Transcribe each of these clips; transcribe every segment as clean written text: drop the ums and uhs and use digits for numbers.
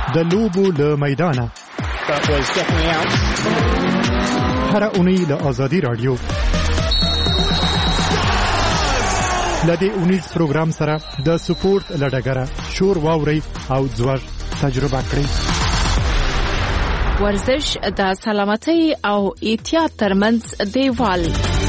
د لوبو له میدانه هر اونۍ له آزادي رادیو لدې اونیز پروګرام سره د سپورت لډګره شور واوري او ځوړ تجربه کړئ. ورزش د سلامتۍ او احتیاط ترمنځ دیوال.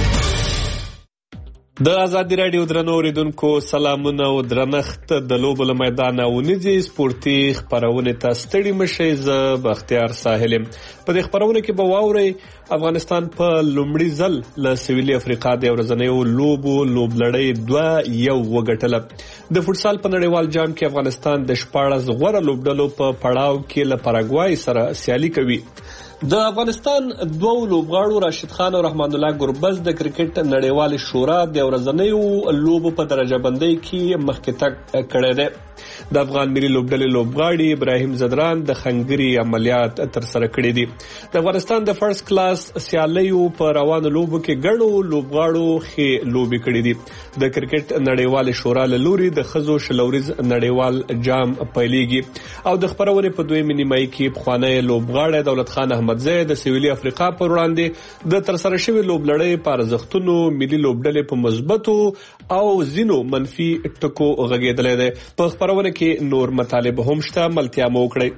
د آزادي رادیو درنو اوریدونکو سلامونه او درنښت. د لوبو له میدانه ونیزي سپورتي خبرونه ته ستړي مشئ. زه بختیار ساحل په دې خبرونه کې به واورئ افغانستان په لومړي ځل له سویلي افریقا د ورځنیو لوبلړۍ 2-1 وګټله. د فوټسال په نړیوال جام کې افغانستان د 14 غوره لوبډلو په پړاو کې له پاراګوای سره سیالي کوي. د افغانستان دوه لوبغاړو راشد خان او رحمان الله ګربز د کرکټ نړیوال شورا د ورځنیو لوبو په درجه بندۍ کې مخکې تګ کړی دی. د افغان ملي لوبډلې لوبغاړي ابراهیم زدران د خنګري عملیات تر سره کړی دي. د افغانستان د فرست کلاس سیالیو په روانو لوبو کې ګڼو لوبغاړو ښې لوبې کړې دي. د کرکټ نړیوال شورا له لوري د ښځو شلوريز نړیوال جام پیلېږي او د خبرونې په دویمه نیمایي کې پخوانی لوبغاړی دولت خان احمدزی د سویلي افریقا پر وړاندې د تر سره شوی لوبلړۍ په ارزښتونو ملي لوبډلې په مثبتو او ځینو منفي ټکو غږېدلی دی. په خبرونه کې نور مطالب هم شته، ملتیا مو وکړئ.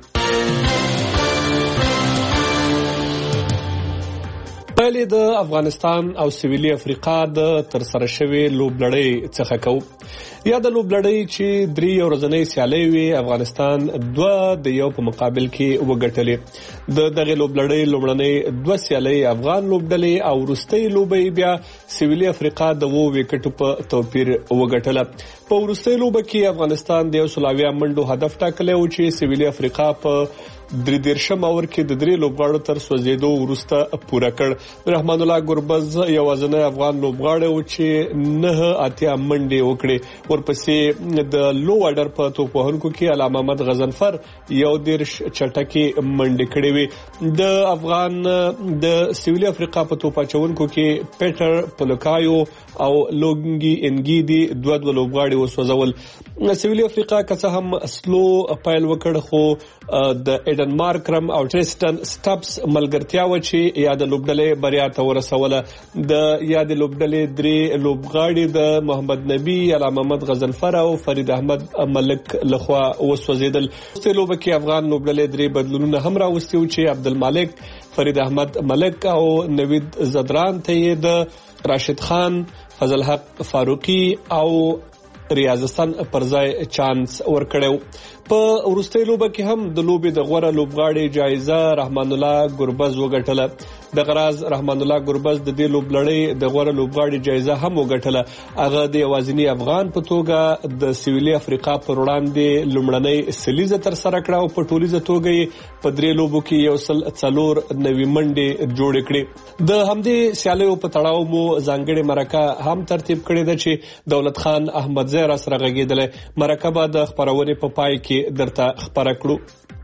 پایلې د افغانستان او سویلي افریقا د تر سره شوی لوبلړۍ څخه کوو. یا د لوبلړۍ چې 3 ورځنۍ سیالۍ وي افغانستان 2-1 په مقابل کې وګټلې. د دغه لوبلړۍ لومړنۍ 2 سیالۍ افغان لوبډلې او وروستۍ لوبې بیا سویلي افریقا د 2 وکټو په توپیر وګټله. په وروستۍ لوبه کې افغانستان د 100 منډو هدف ټاکلی و چې سویلي افریقا په 3 اور کې د 3 لوبغاړو تر سوځېدو وروسته پوره کړ. رحمان الله ګربز یوازینی افغان لوبغاړی و چې 9 منډې وکړې. ورپسې د لو اډر په توپ وهونکو کې علامه محمد غضنفر 11 چټکې منډې کړې وې. د افغان د سویلي افریقا په توپ اچونکو کې پیټر پلوکایو او لونګي انګیدي 2 لوبغاړي وسوځول. سویلي افریقا که څه هم سلو پایل وکړ خو د ایډن مارکرم او ټریسټن سټاپس ملګرتیا و چې یا د لوبډلې بریا ته ورسوله. د یا د لوبډلې 3 لوبغاړي د محمد نبی، علامه محمد غضنفر او فرید احمد ملک لخوا وسوځیدل. په لوبه کې افغان لوبډلې 3 بدلونونه هم راوستي و چې عبدالمالک، فرید احمد ملک او نوید زدران ته د راشد خان، فضل حق فاروقی او ریاضستان پر ځای چانس ورکړو. په وروستۍ لوبه کې هم د لوبې د غوره لوبغاړي جایزه رحمان الله ګربز وګټله. د غراز رحمان الله ګربز د دې لوبلړۍ د غوره لوبغاړي جایزه هم وګټله. هغه د یوازینی افغان په توګه د سویلي افریقا پر وړاندې لومړنۍ سلیزه تر سره کړه او په ټولیزه توګه په 3 لوبو کې 104 منډې جوړې کړې. د همدې سیالیو په تړاو مو ځانګړې مرکه هم ترتیب کړې ده چې دولت خان احمدزی را سره غږېدلی. مرکه به د خبرونې په پای کې درته خبره کړو.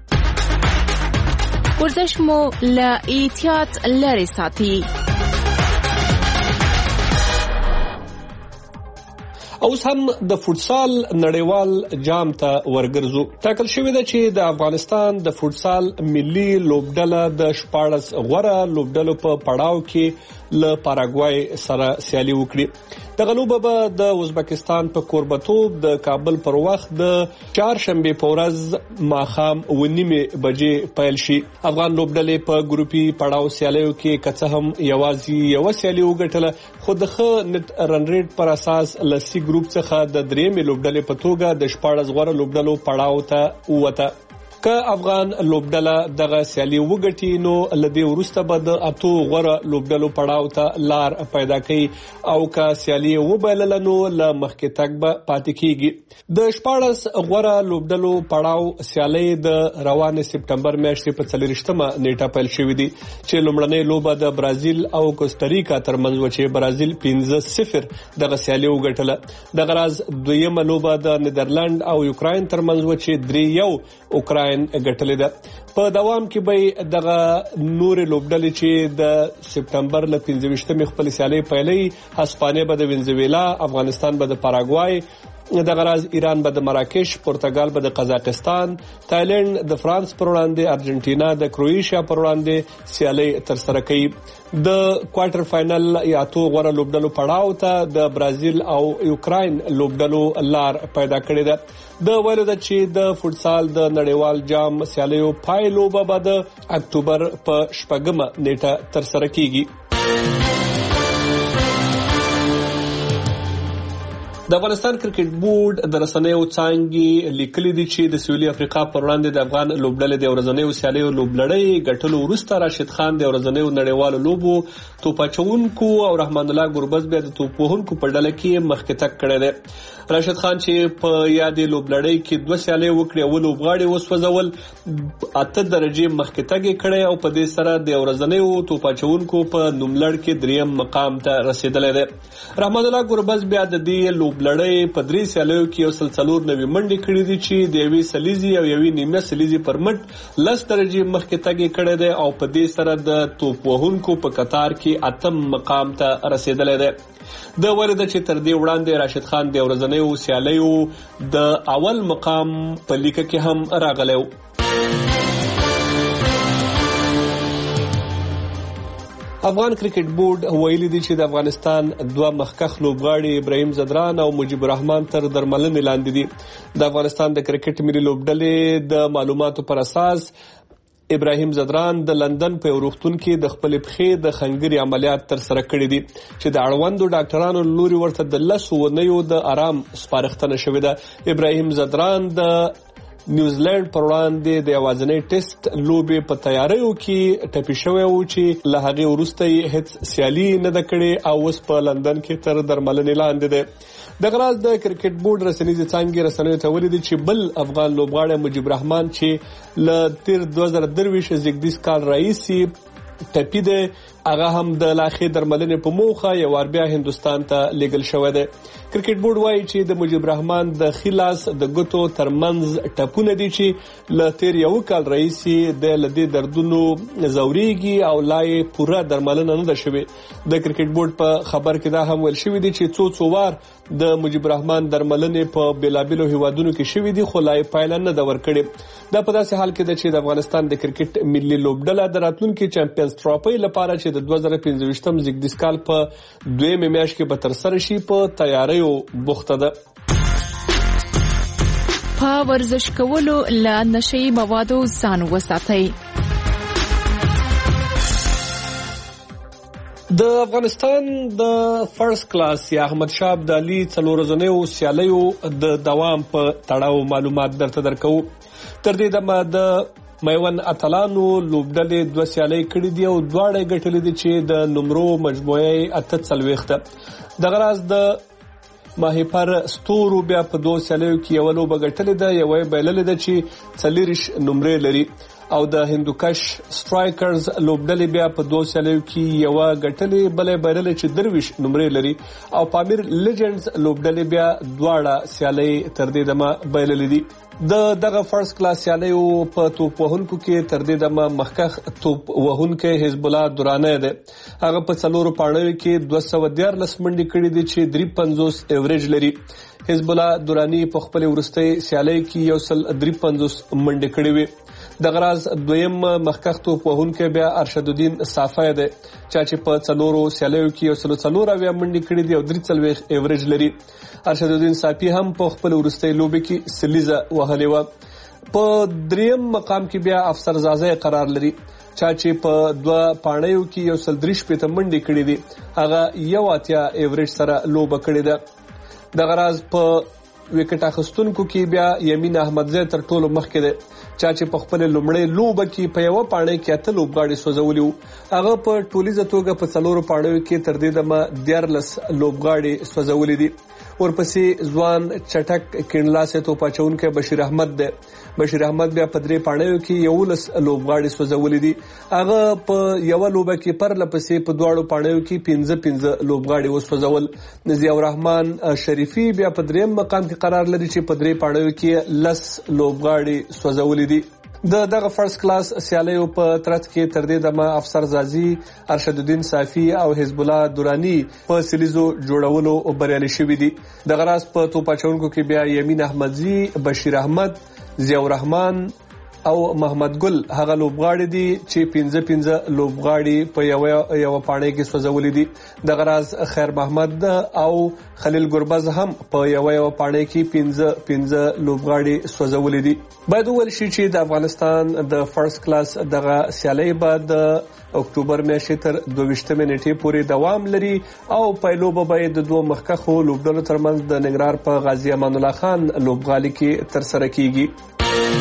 ورزش مو له احتیاط لرې ساتي. اوس هم د فوټسال نړیوال جام ته ورګرځو. ټاکل شوې ده چې د افغانستان د فوټسال ملي لوبډله د 14 غوره لوبډلو په پړاو کې له پاراګوای سره سیالي وکړي. دغه لوبه به د ازبکستان په کوربتوب د کابل پر وخت د چهارشنبه په ورځ ماښام 9:30 بجې پیل شي. افغان لوبډلې په ګروپي پړاو سیالیو کې کڅه هم یوازې یو سیالي وګټله خو د ښه نت رن ریټ پر اساس لسی ګروپ څخه د 3 لوبډلې په توګه د 14 غوره لوبډلو پړاو ته ووته. که افغان لوبډله دغه سیالي وګټي نو لدې وروسته به د 8 غوره لوبډلو پړاو ته لار پیدا کوي او که سیالي وبایلل نو له مخکې تګ به پاتې کیږي. د 14 غوره لوبډلو پړاو سیالي د روانه سپټمبر میاشتې په 24مه نیټه پیل شوې دي چې لومړنۍ لوبه د برازیل او کوستاریکا ترمنځ و چې برازیل 5-0 دغه سیالي وګټله. دغه راز دویمه لوبه د نیدرلند او یوکراین ترمنځ و چې 3-1 اوکراین ګټلې ده. په دوام کې به دغه نور لوبډلې چې د سپټمبر ل 15مې خپل سیالي پیلې، هسپانیا به د وینزویلا، افغانستان به د پاراګوای، د غراز ایران به د مراکش، پرتګال به د قزاقستان، تایلند د فرانس پر وړاندې، ارجنټینا د کروئیشیا پر وړاندې سیالي تر سره کوي. د کوارټر فائنل یا تو غوړه لوبډلو پړاو ته د برازیل او یوکراین لوبډلو لار پیدا کړې ده. د ویلو ده چې د فوټسال د نړیوال جام سیالیو پای لوبه به د اکتوبر په 8مه نیټه تر سره کیږي. د افغانستان کرکټ بورډ د رسنیو څانګې لیکلي دي چې د سویلي افریقا پر وړاندې د افغان لوبډلې د ورځنیو سیالیو لوبلړۍ ګټلو وروسته راشد خان د ورځنیو نړیوالو لوبو توپاچونکو او رحمان الله ګربز بیا د توپوهونکو په ډله کې مخکې تګ کړی دی. راشد خان چې په یادې لوبلړۍ کې 2 سیالۍ وکړې او لوبغاړي وسوځول 8 درجه مخکې تګ کړی او په دې سره د ورځنیو توپاچونکو په نوملړ کې 3م مقام ته رسیدلی دی. رحمان الله ګربز بیا د دې لوبلړۍ په 3 سیالیو کې یو 44 منډې کړې دي چې د یوې سلیزي او یوې نیمه سلیزي پر مټ 10 درجه مخکې تګ کړی دی او په دې سره د توپ وهونکو په قطار کې 8م مقام ته رسیدلی دی. د ورده چې تر دې وړاندې راشد خان د ورځنیو سیالیو د اول مقام په لیکه کې هم راغلی و. افغان کرکټ بورډ ویلي دی چې د افغانستان 2 مخکښ لوبغاړي ابراهیم زدران او مجيب الرحمن تر درملنې لاندې دي. د افغانستان د کرکټ ملي لوبډلې د معلوماتو پر اساس ابراهیم زدران د لندن په روغتون کې د خپل پښې د خنګري عملیات تر سره کړی دي چې د اړوندو ډاکټرانو لوري ورته د 10 ونیو د آرام سپارښتنه شوې ده. ابراهیم زدران د نیوزیلند پر وړاندې د یوازینۍ ټیسټ لوبې په تیاریو کې ټپي شوی و چې له هغې وروسته یې هیڅ سیالي نه ده کړې او اوس په لندن کې تر درملنې لاندې دی. دغه راز د کرکټ بورډ رسنیزې څانګې رسنیو ته ویلي دي چې بل افغان لوبغاړی مجيب الرحمن چې له تیر 2023 زیږدیز کال راهیسې ټپي دی هغه هم د لاخې درملنې په موخه یو ور بیا هندستان ته لیږل شوی دی. کرکټ بورډ وایي چې د مجيب الرحمن د خلاص د ګوتو ترمنځ ټپونه دي چې له تیر یو کال راهیسې د لدې دردونو زوريږي او لا یې پوره درملنه نه ده شوې. د کرکټ بورډ په خبر کې دا هم ویل شوی دی چې څو وار د مجيب الرحمن درملنې په بلابلو هیوادونو کې شوې دي خو لا یې پایله نه ده ورکړې. دا په داسې حال کې ده چې د افغانستان د کرکټ ملي لوبډله د راتلونکي چمپیونز ټرافي لپاره چې د 2015 زیږدیز کال په 2مه میاشت کې به تر سره شي په تیاریو بوخته ده. په ورزش کولو له نشي موادو ځان وساتئ. د افغانستان د فرست کلاس یا احمد شاه ابدالي څلور ورځنیو سیالیو د دوام په تړاو معلومات درته درکو. تر دې دمه د میوند اتلانو لوبډلې 2 سیالۍ کړې دي او دواړه ګټلې دي چې د نمرو مجموعه 48 ده. دغه راز د ماهیپر ستورو بیا په 2 سیالیو کې یو لوبه ګټلې ده، یو بایللې ده چې 40 نمرې لري او د هندوکش سټرایکرز لوبډلې بیا په 2 سیالیو کې یو ګټلې بلې بایللې چې 30 نمرې لري او پامیر لیجنډز لوبډلې بیا دواړه سیالۍ تر دې دمه بایللې دي. دغه فرست کلاس سیالیو په توپ وهونکو کې تر دې دمه مخکښ توپ وهونکی حزب الله درانه ده. هغه په 4 پاڼو کې 214 منډې کړې دي چې 53 ایوریج لري. حزب الله درانی په خپل ورستۍ سیالۍ کې 153 منډې کړې وي. دغه راز دویم مخکښ توپ وهونکی بیا ارشد الدین صافی ده چې په 4 سیالیو کې 144 منډې کړې دي او 43 ایوریج لري. ارشد الدین صافی هم په خپل ورستۍ لوبې کې سلیزه وهلې و. په 3م مقام کې بیا افسر زازه قرار لري چې په 2 پاڼو کې 133 منډې کړې دي، هغه 81 ایوریج سره لوبه کړې ده. دغه راز په وکټ اخیستونکو کې بیا یمین احمدزی تر ټولو مخکې ده چې په خپل لومړی لوبه کې په یو پاڼه کې 8 لوبغاړي سوځولي وو. هغه په ټولیزه توګه په 4 پاڼو کې تر دې دمه 14 لوبغاړي سوځولي دي. ورپسې ځوان چټک کینلاسه توپاچونکو بشیر احمد ده. بشیر احمد بیا په 3 پاڼو کې 11 لوبغاړي سوځولي دي. هغه په یو لوبه کې پر لپسې په 2 پاڼو کې 15 لوبغاړي وسوځول. ضیاء الرحمن شریفی بیا په 3م مقام کې قرار لري چې په 3 پاڼو کې 10 لوبغاړي سوځولي دي. دغه فرست کلاس سیالیو په ترڅ کې تر دې دمه افسر زازي ارشد الدین صافي او حزب الله دورانی په سلیزو جوړولو بریالي شوي دي. دغه راز په توپاچونکو کې بیا یمین احمدزي، بشیر احمد، ضیاء الرحمن او محمد ګل هغه لوبغاړي دي چې 15 لوبغاړي په یو پاڼې کې سوځولې دي. دغه راز خیر محمد او خلیل ګربز هم په یو پاڼې کې 15 لوبغاړي سوځولې دي. باید وویل شي چې د افغانستان د فرست کلاس دغه سیالي به د اکتوبر میاشتې تر 22 نیټې پورې دوام لري او پایلوبه به د دوه مخکښو لوبډلو ترمنځ د ننګرهار په غازی امان الله خان لوبغالي کې ترسره کیږي.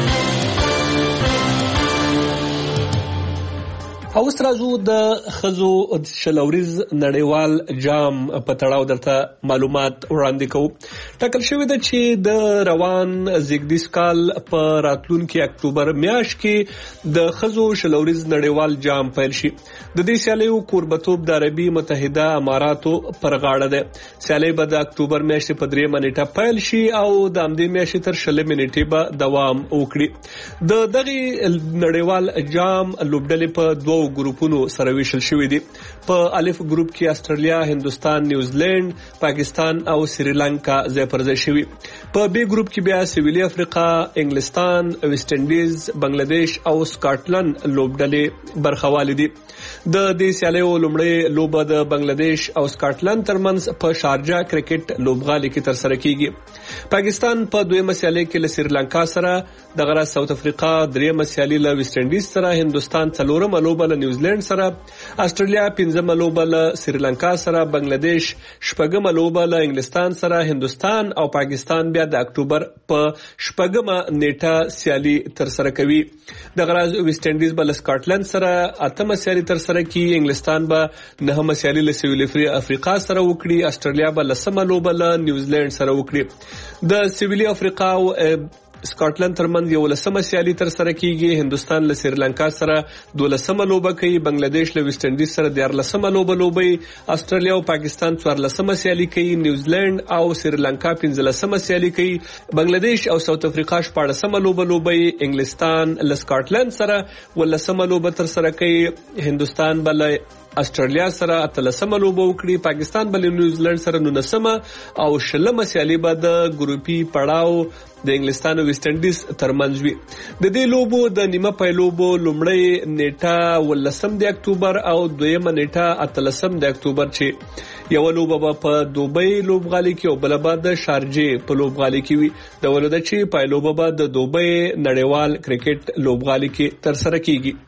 او سترازو د خزو شلوریز نړیوال جام په تړاو درته معلومات وړاندې کوو. ټاکل شوی ده چې د روان زیږدیز کال په راتلونکي اکتوبر میاشت کې د خزو شلوریز نړیوال جام پیل شي. د دې سیالیو کوربتوب د عربي متحده اماراتو پر غاړه ده. سیالي به د اکتوبر میاشتې په 3 نیټه پیل شي او د همدې میاشتې تر 20 نیټې به دوام وکړي. د دغه نړیوال جام لوبډلې په دوه ګروپونو سره ویشل شوې دي. په الف ګروپ کې استرالیا، هندستان، نیوزیلند، پاکستان او سریلانکا ځای پر ځای شوي. په بی ګروپ کې بیا سویلي افریقا، انګلستان، ویسټ انډیز، بنگلاديش او سکاټلند لوبډلې برخوالې دي. د دې سیالیو لومړی لوبه د بنگلاديش او سکاټلند ترمنځ په شارجه کرکټ لوبغالي کې ترسره کیږي. پاکستان په دویمه سیالي کې له سریلانکا سره، دغه ساوث افریقا دریمه سیالي له ویسټ انډیز سره، هندستان څلورمه لوبه له نیوزیلند سره، استرالیا پنځمه لوبه له سریلانکا سره، بنگلاديش شپږمه لوبه له انګلستان سره، هندستان او پاکستان بیا د اکتوبر په 8مه نیټه سیالي ترسره کوي. دغه راز ویسټ انډیز به له سکاټلند سره 8مه سیالي ترسره کوي، انګلستان به 9مه سیالي له سویلي افریقا سره وکړي، استرالیا به 10مه لوبه له نیوزیلند سره وکړي. د سویلي افریقا او سکاټلند ترمنځ 11مه سیالي ترسره کیږي، هندستان له سریلانکا سره 12مه لوبه کوي، بنگلاديش له ویسټ انډیز سره 14مه لوبه لوبي، استرالیا او پاکستان 14مه سیالي کوي، نیوزیلند او سریلانکا 15مه سیالي کوي، بنگلاديش او ساوث افریقا 14مه لوبه لوبي، انګلستان له سکاټلند سره 18مه لوبه ترسره کوي، هندستان بل استرالیا سره 13مه لوبه وکړي، پاکستان بل نیوزیلند سره 19مه او 20مه سیالي به د ګروپي پړاو د انګلستان او ویسټ انډیز ترمنځ وي. د دې لوبو د نیمه پایلوبو لومړی نیټه 18 د اکتوبر او دویمه نیټه 18 د اکتوبر چې یو لوبه په دوبۍ لوبغالي کې او بل به د شارجه په لوبغالي کې وي. د ولودت چې پایلوبه به د دوبۍ نړیوال کرکټ لوبغالي کې ترسره کیږي.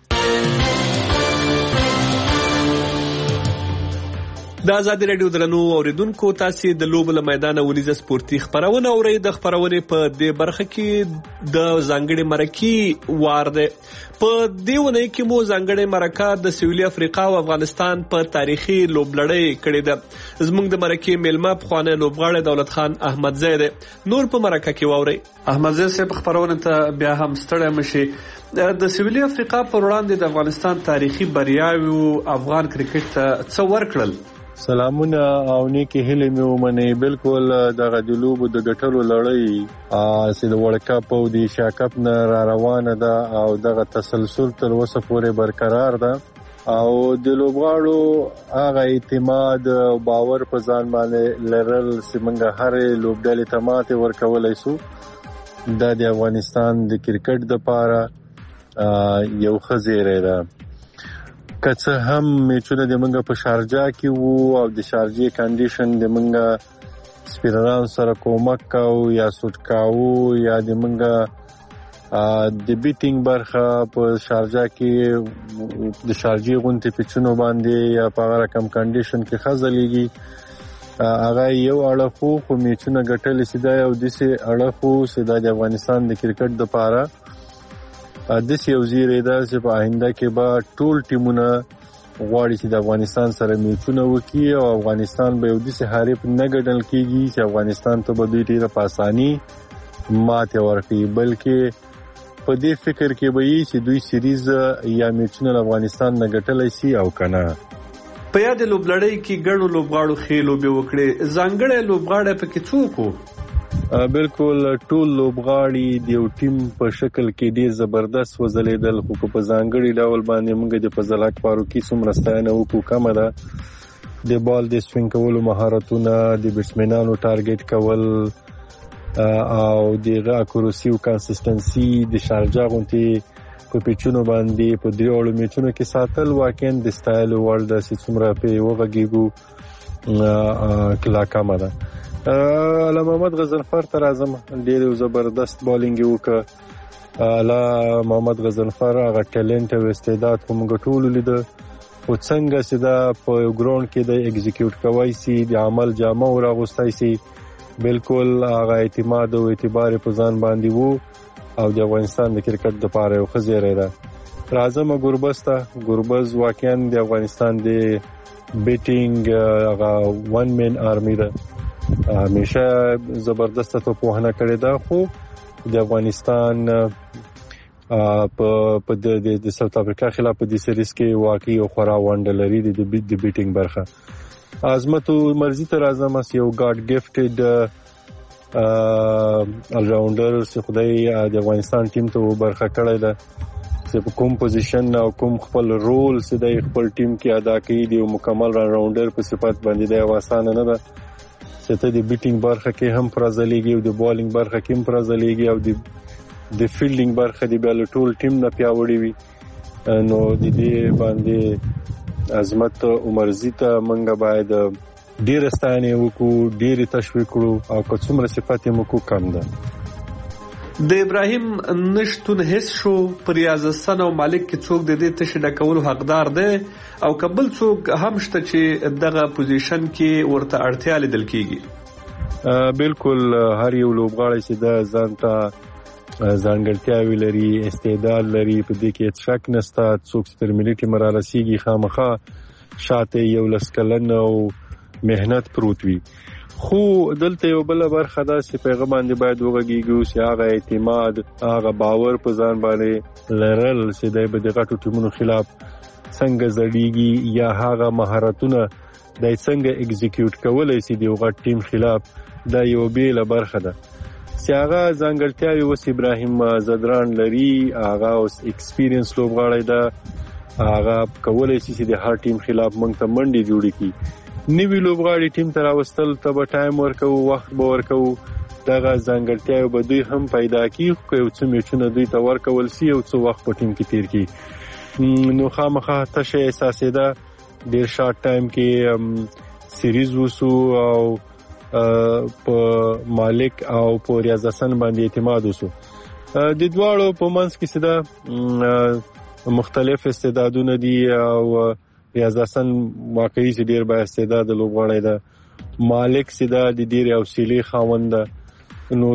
د آزادي رادیو درنو اوریدونکو، تاسو د لوبو له میدان ولیزه سپورتي خبرونه اورئ. د خبرونې په دې برخه کې د ځانګړي مرکې وار ده. په دې ونې کې مو ځانګړي مرکه د سویلي افریقا او افغانستان په تاریخي لوبلړۍ کړې ده. زموږ د مرکې میلمه پخوانی لوبغاړی دولت خان احمدزی ده. نور په مرکه کې واورئ. احمدزی صاحب خبرونه ته بیا هم ستړی مشي. د سویلي افریقا پر وړاندې د افغانستان تاریخي بریاوي افغان کرکټ ته څه ورکړل؟ سلامونه او نیکی هیلې مې ومنئ. بالکل دغه د لوبو د ګټلو لړۍ چې د ورلډ کپ او د ایشیا کپ نه را روانه ده او دغه تسلسل تر اوسه پورې برقرار ده او د لوبغاړو هغه اعتماد او باور په ځان باندې لرل چې موږ هرې لوبډلې ته ماتې ورکولی سو. دا د افغانستان د کرکټ دپاره یو ښه زیری ده. که څه هم میچونه د منګه په شارجه کې وو او د شارجې کنډیشن د منګه سپینران سره کومک کاو یا سوټ کاو یا د منګه د بیټینګ برخه په شارجه کې د شارجې غونټې پیچونو باندې یا په هغه رقم کنډیشن کې خزلېږي هغه یو اړخ خو میچونه ګټلې سي دا یو داسې اړخ چې دا د افغانستان د کرکټ دپاره داسې یو زیری ده چې په آینده کې به ټول ټیمونه غواړي چې د افغانستان سره میچونه وکړي او افغانستان به یو داسې حریف نه ګڼل کېږي چې افغانستان ته به دوی ډېره په اساني ماتې ورکړي، بلکې په دې فکر کې به وي چې دوی سیریز یا میچونه له افغانستان نه ګټلی سي او که نه. په یاد لوبلړۍ کې ګڼو لوبغاړو ښې لوبې وکړې. ځانګړی لوبغاړی پکې څوک و؟ بالکل ټول لوبغاړي د یو ټیم په شکل کې ډیر زبردست وځلیدل، خو په ځانګړي ډول باندې موږ د فضلک فاروقي څومره ستاینه وکړو کمه ده. د بال د سوینګ کولو مهارتونه، د بیټسمنانو ټارګټ کول او د اکوریسي او کنسستنسي د شارجا غونډې په پیچونو باندې په دریوړو میچونو کې ساتل واقعا د سټایل ورلد چې څومره په وغږیږو کلا کمه ده. علامه محمد غضنفر تر اعظم ډیر زبردست بالینګ وکړه. علامه محمد غضنفر هغه ټیلنټ او استعداد کوم ټول لید او څنګه چې دا په ګراوند کې د ایگزیکیوټ کوي سي د عمل جامه او راغوستای سي، بالکل هغه اعتماد او اعتبار په ځان باندې وو او د افغانستان د کرکټ لپاره یو خزیره ده. اعظم ګوربز واقعا د افغانستان د بیټینګ هغه ون مین آرمی ده، همیشه زبردست توپوهنه کړې ده، خو د افغانستان په د ساوث افریقا خلاف په دې سریز کې واقعي او خورا وانډ لري د بیټینګ برخه. عظمت مرزي تر اعظم یو ګاډ ګفټډ الراونډر چې خدای د افغانستان ټیم ته برخه کړی ده، چې په کوم پوزیشن او کوم خپل رول چې د خپل ټیم کې ادا کوي د مکمل راونډر په صفت باندې د آسان نه ده چې ته د بیټینګ برخه کې هم پرځلېږي او د بالینګ برخه کې هم پرځلېږي او د فیلډینګ برخه د بل ټول ټیم نه پیاوړی وي. نو د دې باندې عظمت عمرزي ته موږ باید ډیر ستاینه وکړو، ډیر تشویق کړو او که څومره صفات یې مو کم ده. د ابراهیم نشتون هیڅ شو پر ریاض حسن او مالک کې څوک د دې تشه ډکول حقدار دی او قبل څوک هم شته چې دغه پوزیشن کې ورته اړتیا لیدل کیږي. بالکل هر یو لوبغاړی چې د ځانته ځانګړتیاوي لري، استعداد لري، په دې کې شک نشته. څوک چې تر ملي ټیم را رسیږي خامخا شاته یو لسکلن او مهنت پروت وي، خو دلته یو بل برخه ده چې پیغام باندې باید وګږیږو چې هغه اعتماد، هغه باور په ځان باندې لرل چې د بدغټو ټیمونو خلاف څنګه زړیږي یا هغه مهارتونه د څنګه ایگزیکیوټ کولای شي د غټ ټیم خلاف، دا یو بیل برخه ده چې هغه ځانګړتیاوي وس ابراهیم زدران لري. هغه اوس ایکسپیرینس لوبغاړی ده، هغه کولای شي چې د هر ټیم خلاف موږ ته منډي جوړ کړي. نوی لوبغاړي ټیم ته راوستل ته به ټایم ورکو، وخت به ورکو، دغه ځانګړتیاوې به دوی هم پیدا کړي، خو یو څه میچونه دوی ته ورکول سي او څه وخت په ټیم کې تیر کړي. نو خامخا تشه احساسېده ډیر شارټ ټایم کې سیریز وسو او په مالک او په ریاض حسن باندې اعتماد وسو. د دواړو په منځ کې سده مختلف استعدادونه دي او ریاض حسن واقعي چې ډیر با استعداد لوبغاړی ده، مالک سده د ډیر حوصله خاوند ده. نو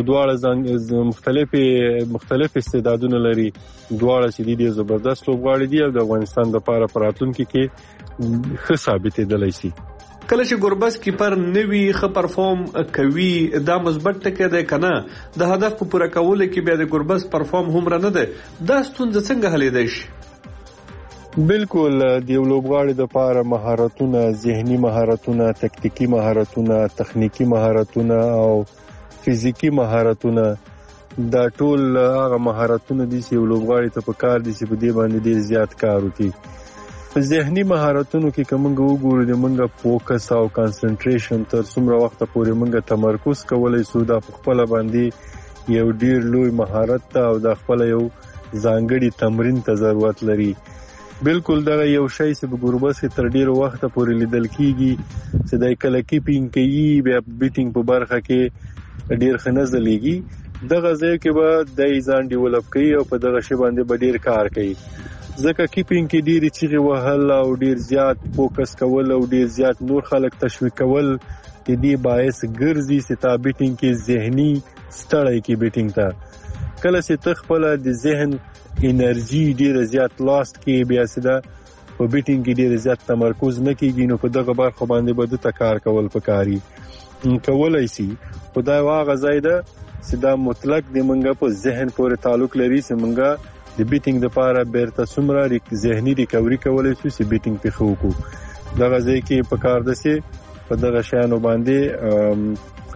دواړه مختلف استعدادونه لري، دواړه چې ډیر زبردست لوبغاړي دي او د افغانستان لپاره پراتلونکو کې ښه ثابتېدلی شي. کله چې ګوربز کیپر نوی ښه پرفارم کوي دا مثبت ټکی دی کنه، د هدف په پوره کولو کې بیا د ګوربز پرفارم هم نه ده، دا ستونزه څنګه حلیدای شي؟ بالکل د یو لوبغاړي لپاره مهارتونه، ذهني مهارتونه، تکتیکی مهارتونه، تخنیکی مهارتونه او فزیکی مهارتونه، دا ټول هغه مهارتونه دي چې یو لوبغاړي ته پکار دي چې په دې باندې ډیر زیات کار وکړي. په ذهني مهارتونو کې کومنګ وګورو د منګه فوکس او کانسنټریشن تر څومره وخت پورې منګه تمرکز کولای شو، دا په خپل باندې یو ډیر لوی مهارت ته او د خپل یو ځانګړي تمرین ته ضرورت لري. بالکل دا یو شی چې په ګوربز کې تر ډیر وخت پورې لیدل کیږي چې د کله کیپینګ کوي، بیا بیټینګ په برخه کې ډیر خنځلېږي. دغه ځای کې به د ځان ډیولپ کوي او په دغه شی باندې به ډیر کار کوي، ځکه کیپینګ کې ډیر چیغې وهل او ډیر زیات فوکس کول او ډیر زیات نور خلک تشویق کول د دې باعث ګرځي چې تا بیټینګ کې ذهني ستړی کې بیټینګ ته کله چې تخپل د ذهن انرژي ډیر زیات لاست کې بیا سده په بیټینګ کې ډیر زیات تمرکز نه کیږي، نو په دغه برخه باندې به د کار کول پکاري کولای شي. خدای واغه زیاده چې دا مطلق د منګه په ذهن پورې تعلق لري چې منګه د بیټینګ لپاره بیرته څومره ذهني ریکوري کولای شي چې بیټینګ په خو کو. دغه ځای کې پکار ده چې په دغه شیانو باندې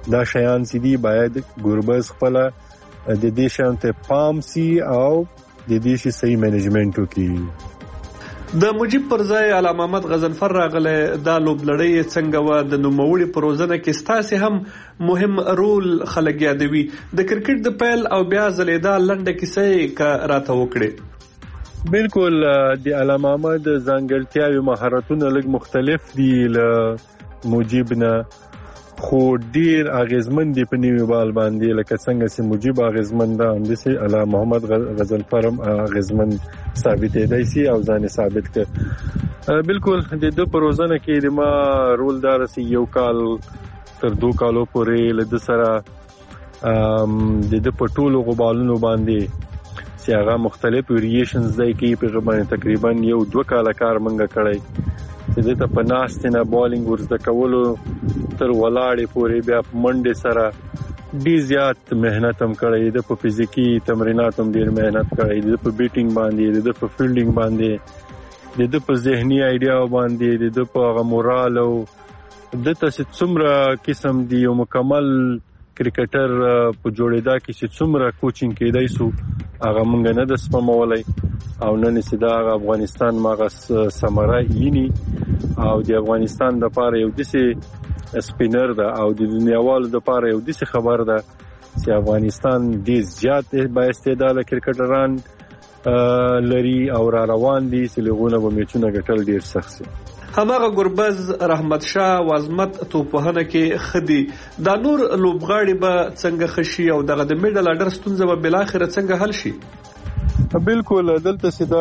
دا شیان چې دي باید ګوربز خپل د دې شیان ته پام سي او د دې شي صحیح منیجمنت وکړي. د مجيب پر ځای علامه محمد غضنفر راغله دا لوبلړۍ څنګه و د نوموړي پروژه کې ستاسو هم مهم رول خلک یادوي د کرکټ د پیل او بیا زلیدا لنډه کیسه کا راته وکړي. بالکل د علامه محمد ځانګړتیاوي مهارتونه لږ مختلف دي له مجيب نه خو ډیر اغیزمن دي په نیو بال باندې لکه څنګه چې مجيب اغیزمن ده همداسې علامه محمد غضنفر هم اغیزمن ثابتې دی سي او ځان ثابت کړ. بالکل د دې پروژه کې د ما رول دار سي یو کال تر 2 کالو پورې له سره د دې پټولو غبالونو باندې چې هغه مختلف ویریشنز دی کې په غوښمن تقریبا یو 2 کال کار منګه کړی چې د په ناستنه بالینګ ورزده کولو تر ولاړې پورې بیا منډه سره ډیر زیات مهنت هم کړی د په فزیکی تمرینات هم ډیر مهنت کړی د په بیټینګ باندې د په فیلډینګ باندې د په ذهني ایډیا باندې د په مورال او د تاسو څومره قسم دی یو مکمل کرکټر په جوړېدا کې چې څومره کوچینګ کېدای سو هغه مونږ نه د سپمولای او نن سیدا افغانستان ماغه سمرا یینی او د افغانستان د پاره یو دسي سپینر ده او د دنیاوالو د پاره یو دسي خبر ده چې افغانستان ډیر زیات با استعداد کرکټران لري او را روان دي چې لغونه به میچونه ګټل ډیر سخت دي. هماغه ګربز رحمت شاه وازمت توپهنه کې خدي دا نور لوبغاړي به څنګه خشي او دغه د میډل اډر ستونزه به بل اخر څنګه حل شي. بالکل دلته سیدا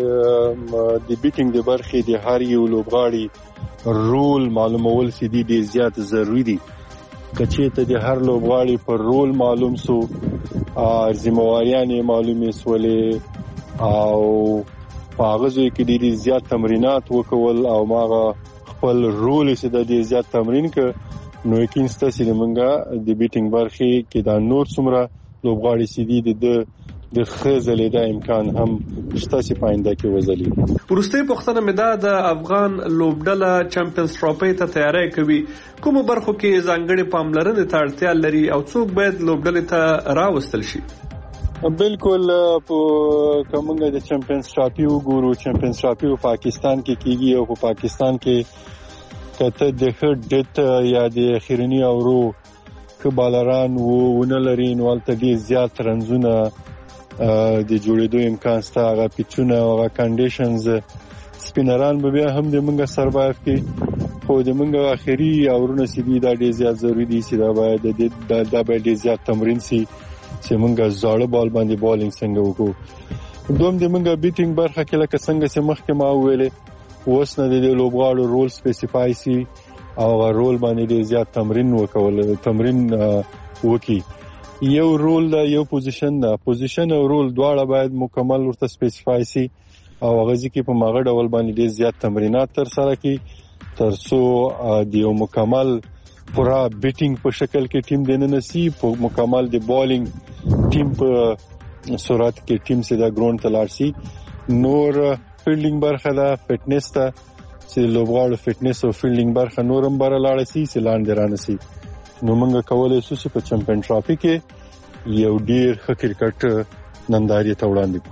د بیټینګ د برخې د هر یو لوبغاړي رول معلومول سیدي ډیر زیات ضروری دي. کچې ته د هر لوبغاړي پر رول معلوم سو ذمہواریاں معلومې سولې او پاغزو کې ډیر زیات تمرینات وکول او ماغه خپل رول سیدا ډیر زیات تمرین ک نو یقین ستاسو لمنګه د بیټینګ برخې کې دا نور څومره لوبغاړي سیدي د خزلیدا امکان هم شته چې پاینده کې وزلي. ورسته پښتنه مدا د افغان لوبډله چمپیونز ټرافي ته تیاری کوي کوم برخو کې ځانګړي پاملرنه ته اړتیا لري او څوک باید لوبډله ته راوستل شي. بالکل کومه د چمپیونز ټرافي وګورو چمپیونز ټرافي په پاکستان کې کیږي او په پاکستان کې کته د هډ ډټ یا د اخیرنی اورو کبالران ونه لري نو ولته ډیر زیات رنزونه د جوړېدو امکان ستا هغه پیچونه او هغه کنډیشنز سپینران به بیا هم د منګه سروایو کې خو د منګه اخیری اورونه سیدي دا ډیر زیات ضروری دي چې دا باید د ډیر زیات تمرین سي چې منګه زاړه بال باندې بالینګ څنګه وکړو. دوم د منګه بیټینګ برخه کې لکه څنګه چې مخکې ما ویلې اوس نه د لوبغاړو رول سپیسیفای سي او رول باندې ډیر زیات تمرین وکړي. یو رول دا یو پوزیشن او رول دواړه باید مکمل ورته سپیسیفای سي او هغه ځکه په ماغه ډول باندې ډیر زیات تمرینات تر سره کی ترڅو د یو مکمل پورا بیټینګ په شکل کې ټیم دنه نسی په مکمل د بالینګ ټیم په صورت کې ټیم سیدا ګراوند ته لاړ شي. نور فیلډینګ برخه دا فټنس ته چې لوبغاړو فټنس او فیلډینګ برخه نورم بره لاړ شي چې لاندې رانه شي. نو موږ کولای شو چې په چمپیون ټرافي کې یو ډیر ښه کرکټ ننداري ته وړاندې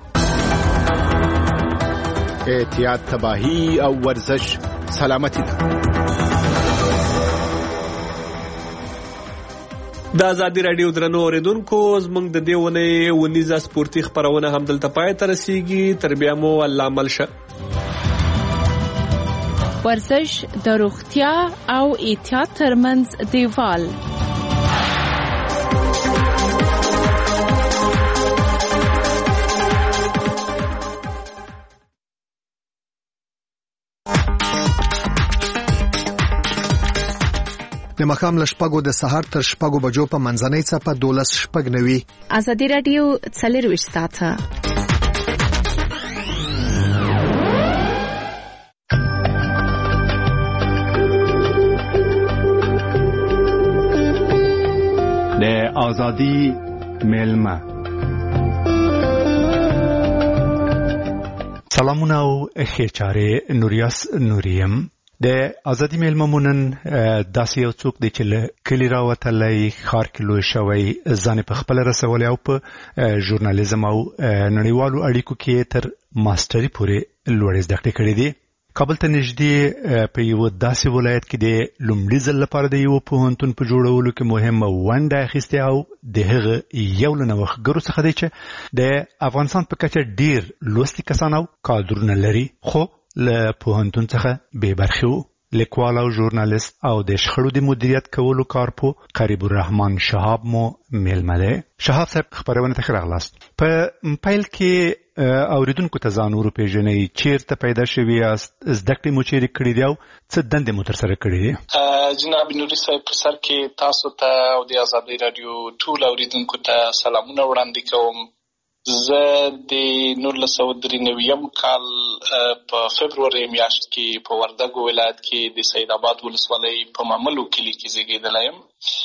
کړو. احتیاط تباہی او ورزش سلامتی ده. د ازادي رادیو درنو اوریدونکو زموږ د دیونه ونیزه سپورتي خبرونه هم دلته پای ته رسیږي. تر بیا مو الله ملشه. ورزش د روغتیا او احتیاط ترمنځ دیوال. د مخام لشپګو د سحر تر شپګو بجو په منځنۍ څپه 12:09. ازادي رادیو 24 ساعته. د ازادي ملما سلامونه او خیچاره نوریاس نوریم د ازادي میلممونن داسې یو څوک دی چې له کلي راوتلی ښار کې لوی شوی ځان په خپل رسولی او په ژورنالیزم او نړیوالو اړیکو کې تر ماستري پورې لوړې زده کړې کړې دي. کابل ته نږدې په یو داسې ولایت کې د لومړي ځل لپاره د یو پوهنتون په جوړولو کې مهمه ونډه اخیستې او د هغه یو له نوښتګرو څخه دی چې د افغانستان په کچه ډیر لوستي کسان او کادرونه لري خو له پوهنتون څخه بې برخې وو. لیکوال او ژورنالیست او د شخړو د مدیریت کولو کارپو قریب الرحمن شهاب مو میلمه دی. شهاب صاحب خبرونه ته ښه راغلاست. په پیل کې اوریدونکو ته ځان وروپېژنئ، چیرته پیدا شوي یاست، زده کړې مو چیرې کړي دي او څه دندې مو ترسره کړي دي؟ جناب نوري صاحب، په سر کې تاسو ته او د ازادۍ راډیو ټول اوریدونکو ته سلامونه وړاندې کوم. زه د 1993 کال په فبروري میاشت کې په وردګو ولایت کې د سید آباد ولسوالۍ په ماملو کلي کې زیږېدلی یم.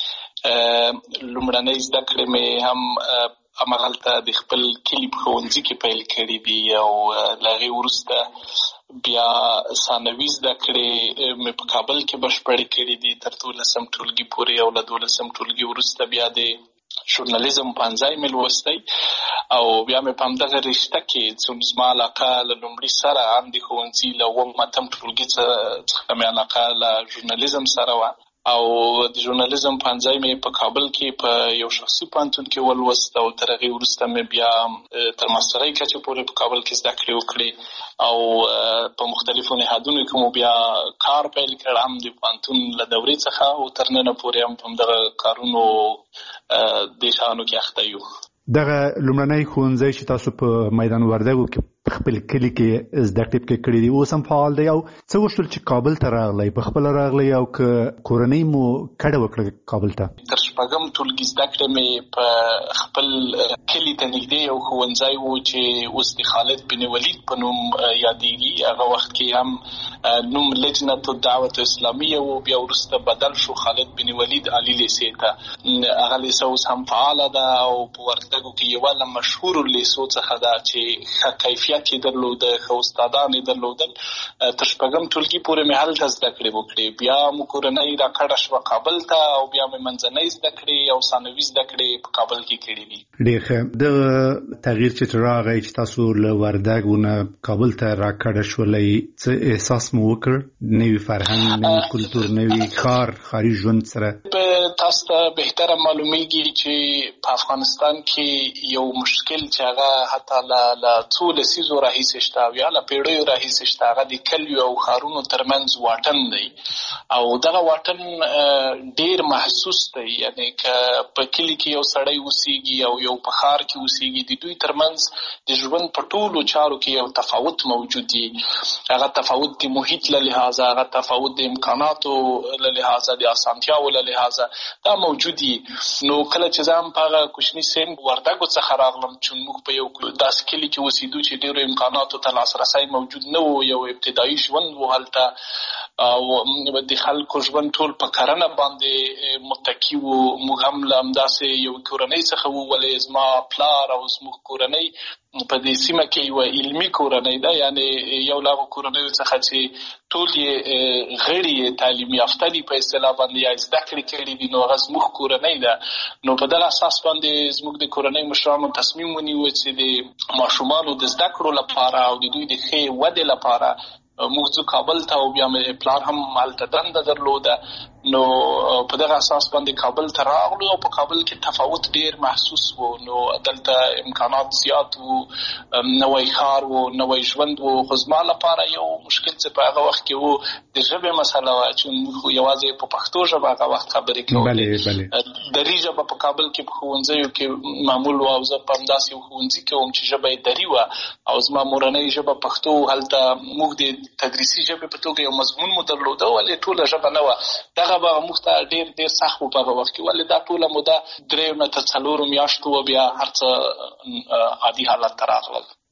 لومړنۍ زده کړې مې هم همغلته د خپل کلي په ښوونځي کې پیل کړي دي او له هغې وروسته بیا ثانوي زده کړې مې په کابل کې بشپړې کړي دي تر 12 ټولګي پورې، او له 12 ټولګي وروسته بیا د ژورنالیزم پنځای مې لوستی او بیا مې په همدغه رشته کې څومره زما علاقه له لومړي سره هم د ښوونځي له 8 ټولګي څخه مې علاقه له ژورنالیزم سره وه او د ژورنالیزم پنځای مې په کابل کې په یو شخصي پوهنتون کې ولوست او تر هغې وروسته مې بیا تر ماسترۍ کچې پورې په کابل کې زده کړې وکړې او په مختلفو نهادونو کې مو بیا کار پیل کړ، هم د پوهنتون له دورې څخه او تر ننه پورې هم په همدغه کارونو د شانو کې اخته یو. دغه لومړنی ښوونځی چې تاسو په میدان وردګو کې په خپل کلي کې زده کړې کړې دي اوس هم فعال دی او څه وشول چې کابل ته راغلی؟ په خپله راغلی او که کورنۍ مو کډه وکړه کابل ته؟ تر 6 ټولګي زده کړې مې په خپل کلي ته نږدې یو ښوونځی و چې اوس د خالد بن ولید په نوم یادېږي. هغه وخت کې هم نوم لجنة الدعوة اسلامیه و، بیا وروسته بدل شو خالد بن ولید علی لیسې ته. هغه لیسه اوس هم فعاله ده او په وردګو کې یوه له مشهورو لیسو څخه ده چې ښه کیفیت یې درلوده، ښه استادان یې درلودل. تر 6 ټولګي پورې مې هلته زده کړې وکړې. بیا مو کورنۍ راکډه شوه کابل ته او بیا مې منځنۍ زده کړې او ثانوي زده کړې په کابل کې کړې دي. ډېر ښه. دغه تغییر چې راغی چې تاسو له وردګو نه کابل ته راکډه شولئ، څه احساس مو وکړ؟ نوي فرهنګ، نوي کلتور، نوي ښاري ژوند سره؟ تاسو ته بهتره معلومیږي چې په افغانستان کې یو مشکل چې هغه حتی له څو لسیزو راهیسې شته او یا له پیړیو راهیسې شته، هغه د کلیو او ښارونو ترمنځ واټن دی او دغه واټن ډېر محسوس دی. یعنې که په کلي کې یو سړی اوسېږي او یو په ښار کې اوسېږي، د دوی ترمنځ د ژوند په ټولو چارو کې یو تفاوت موجود دی. هغه تفاوت د محیط له لحاظه، هغه تفاوت د امکاناتو له لحاظه، د اسانتیاو له لحاظه دا موجود دي. نو کله چې زه هم په هغه کوچني سن وردګو څخه راغلم چې موږ په یو داسې کلي کې اوسېدو چې ډېرو امکاناتو ته لاسرسی موجود نه و، یو ابتدایي ژوند و هلته او د خلکو ژوند ټول په کرنه باندې متکي و. موږ هم له همداسې یو کورنۍ څخه وو، ولې زما پلار او زموږ کورنۍ په دې سیمه کې یوه علمي کورنۍ ده، یعنې یو له هغو کورنیو څخه چې ټول یې غړي یې تعلیم یافته دي په اصطلاح باندې، یا زده کړې کړي دي، نو هغه زموږ کورنۍ ده. نو په دغه اساس باندې زموږ د کورنۍ مشرانو تصمیم ونیوه چې د ماشومانو د زده کړو لپاره او د دوی د ښې ودې لپاره موږ ځو کابل ته او بیا مې پلار هم هلته دنده درلوده. نو په دغه اساس باندې کابل ته راغلو او په کابل کې تفاوت ډېر محسوس و. نو دلته امکانات زیات وو، نوی ښار وو، نوی ژوند وو. خو زما لپاره یو مشکل چې په هغه وخت کې وو د ژبې مسله وه، چې موږ یوازې په پښتو ژبه هغه وخت خبرې کولې. دري ژبه په کابل کې په ښوونځیو کې معمول وه او زه په همداسې یو ښوونځي کې وم چې ژبه یې دري وه او زما مورنۍ ژبه پښتو. هلته موږ د تدریسي ژبې په توګه یو مضمون مو درلوده، ولې ټوله ژبه نه وه. دغه به موږ ته ډېر سخت و په هغه وخت کې، ولې دا ټوله موده 3 نه تر 4 میاشتو و، بیا هر څه عادي حالت ته راغلل.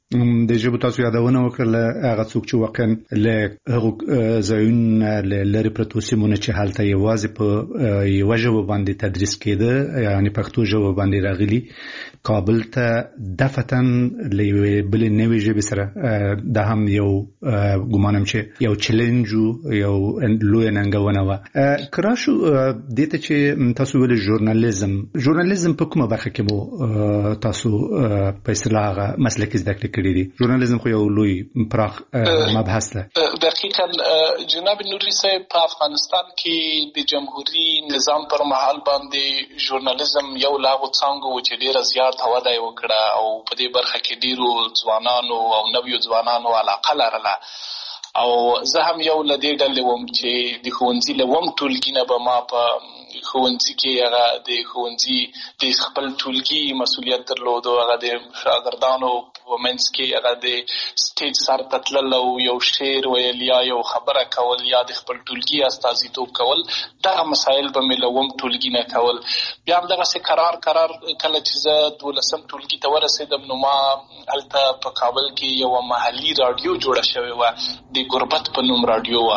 د ژبو تاسو یادونه وکړه هغه څوک چې واقعا له هغو ځایونو لري پرتو سیمونه چې هلته یوازې په یوه ژبه باندې تدریس کېده یعنی پښتو ژبه باندې راغلي کابل ته دفتن له بلې نوې ژبې سره دا هم یو ګمانم چې یو چیلنج یو لوی ننګونه وه کراشو دې ته چې تاسو ویل ژورنالیزم په کومه برخه کې مو تاسو په اصطلاح مسلک زده کړې کړي دي ژورنالیزم خو یو لوی پراخ مبحث ده دقیقاً جناب نوري صاحب په افغانستان کې د جمهوریت نظام پر مهال باندې ژورنالیزم یو لاغو څنګه و چې ډیره زیات وده وکړه او په دې برخه کې ډیرو ځوانانو او نویو ځوانانو علاقه لرله او زه هم یو لدې ډلې وم چې د ښوونځي له وم ټولګي نه به ما په ښوونځي کې هغه د ښوونځي د خپل ټولګي مسؤلیت درلود او هغه د شاګردانو په منځ کې هغه د سټیج سر ته تلل او یو شعر ویل یا یو خبره کول یا د خپل ټولګي استازیتوب کول دغه مسایل به مې له وم ټولګي نه کول بیا هم دغسې قرار کله چې زه 12 ټولګي ته ورسېدم نو ما هلته په کابل کې یوه محلي راډیو جوړه شوې وه د غربت په نوم راډیو وه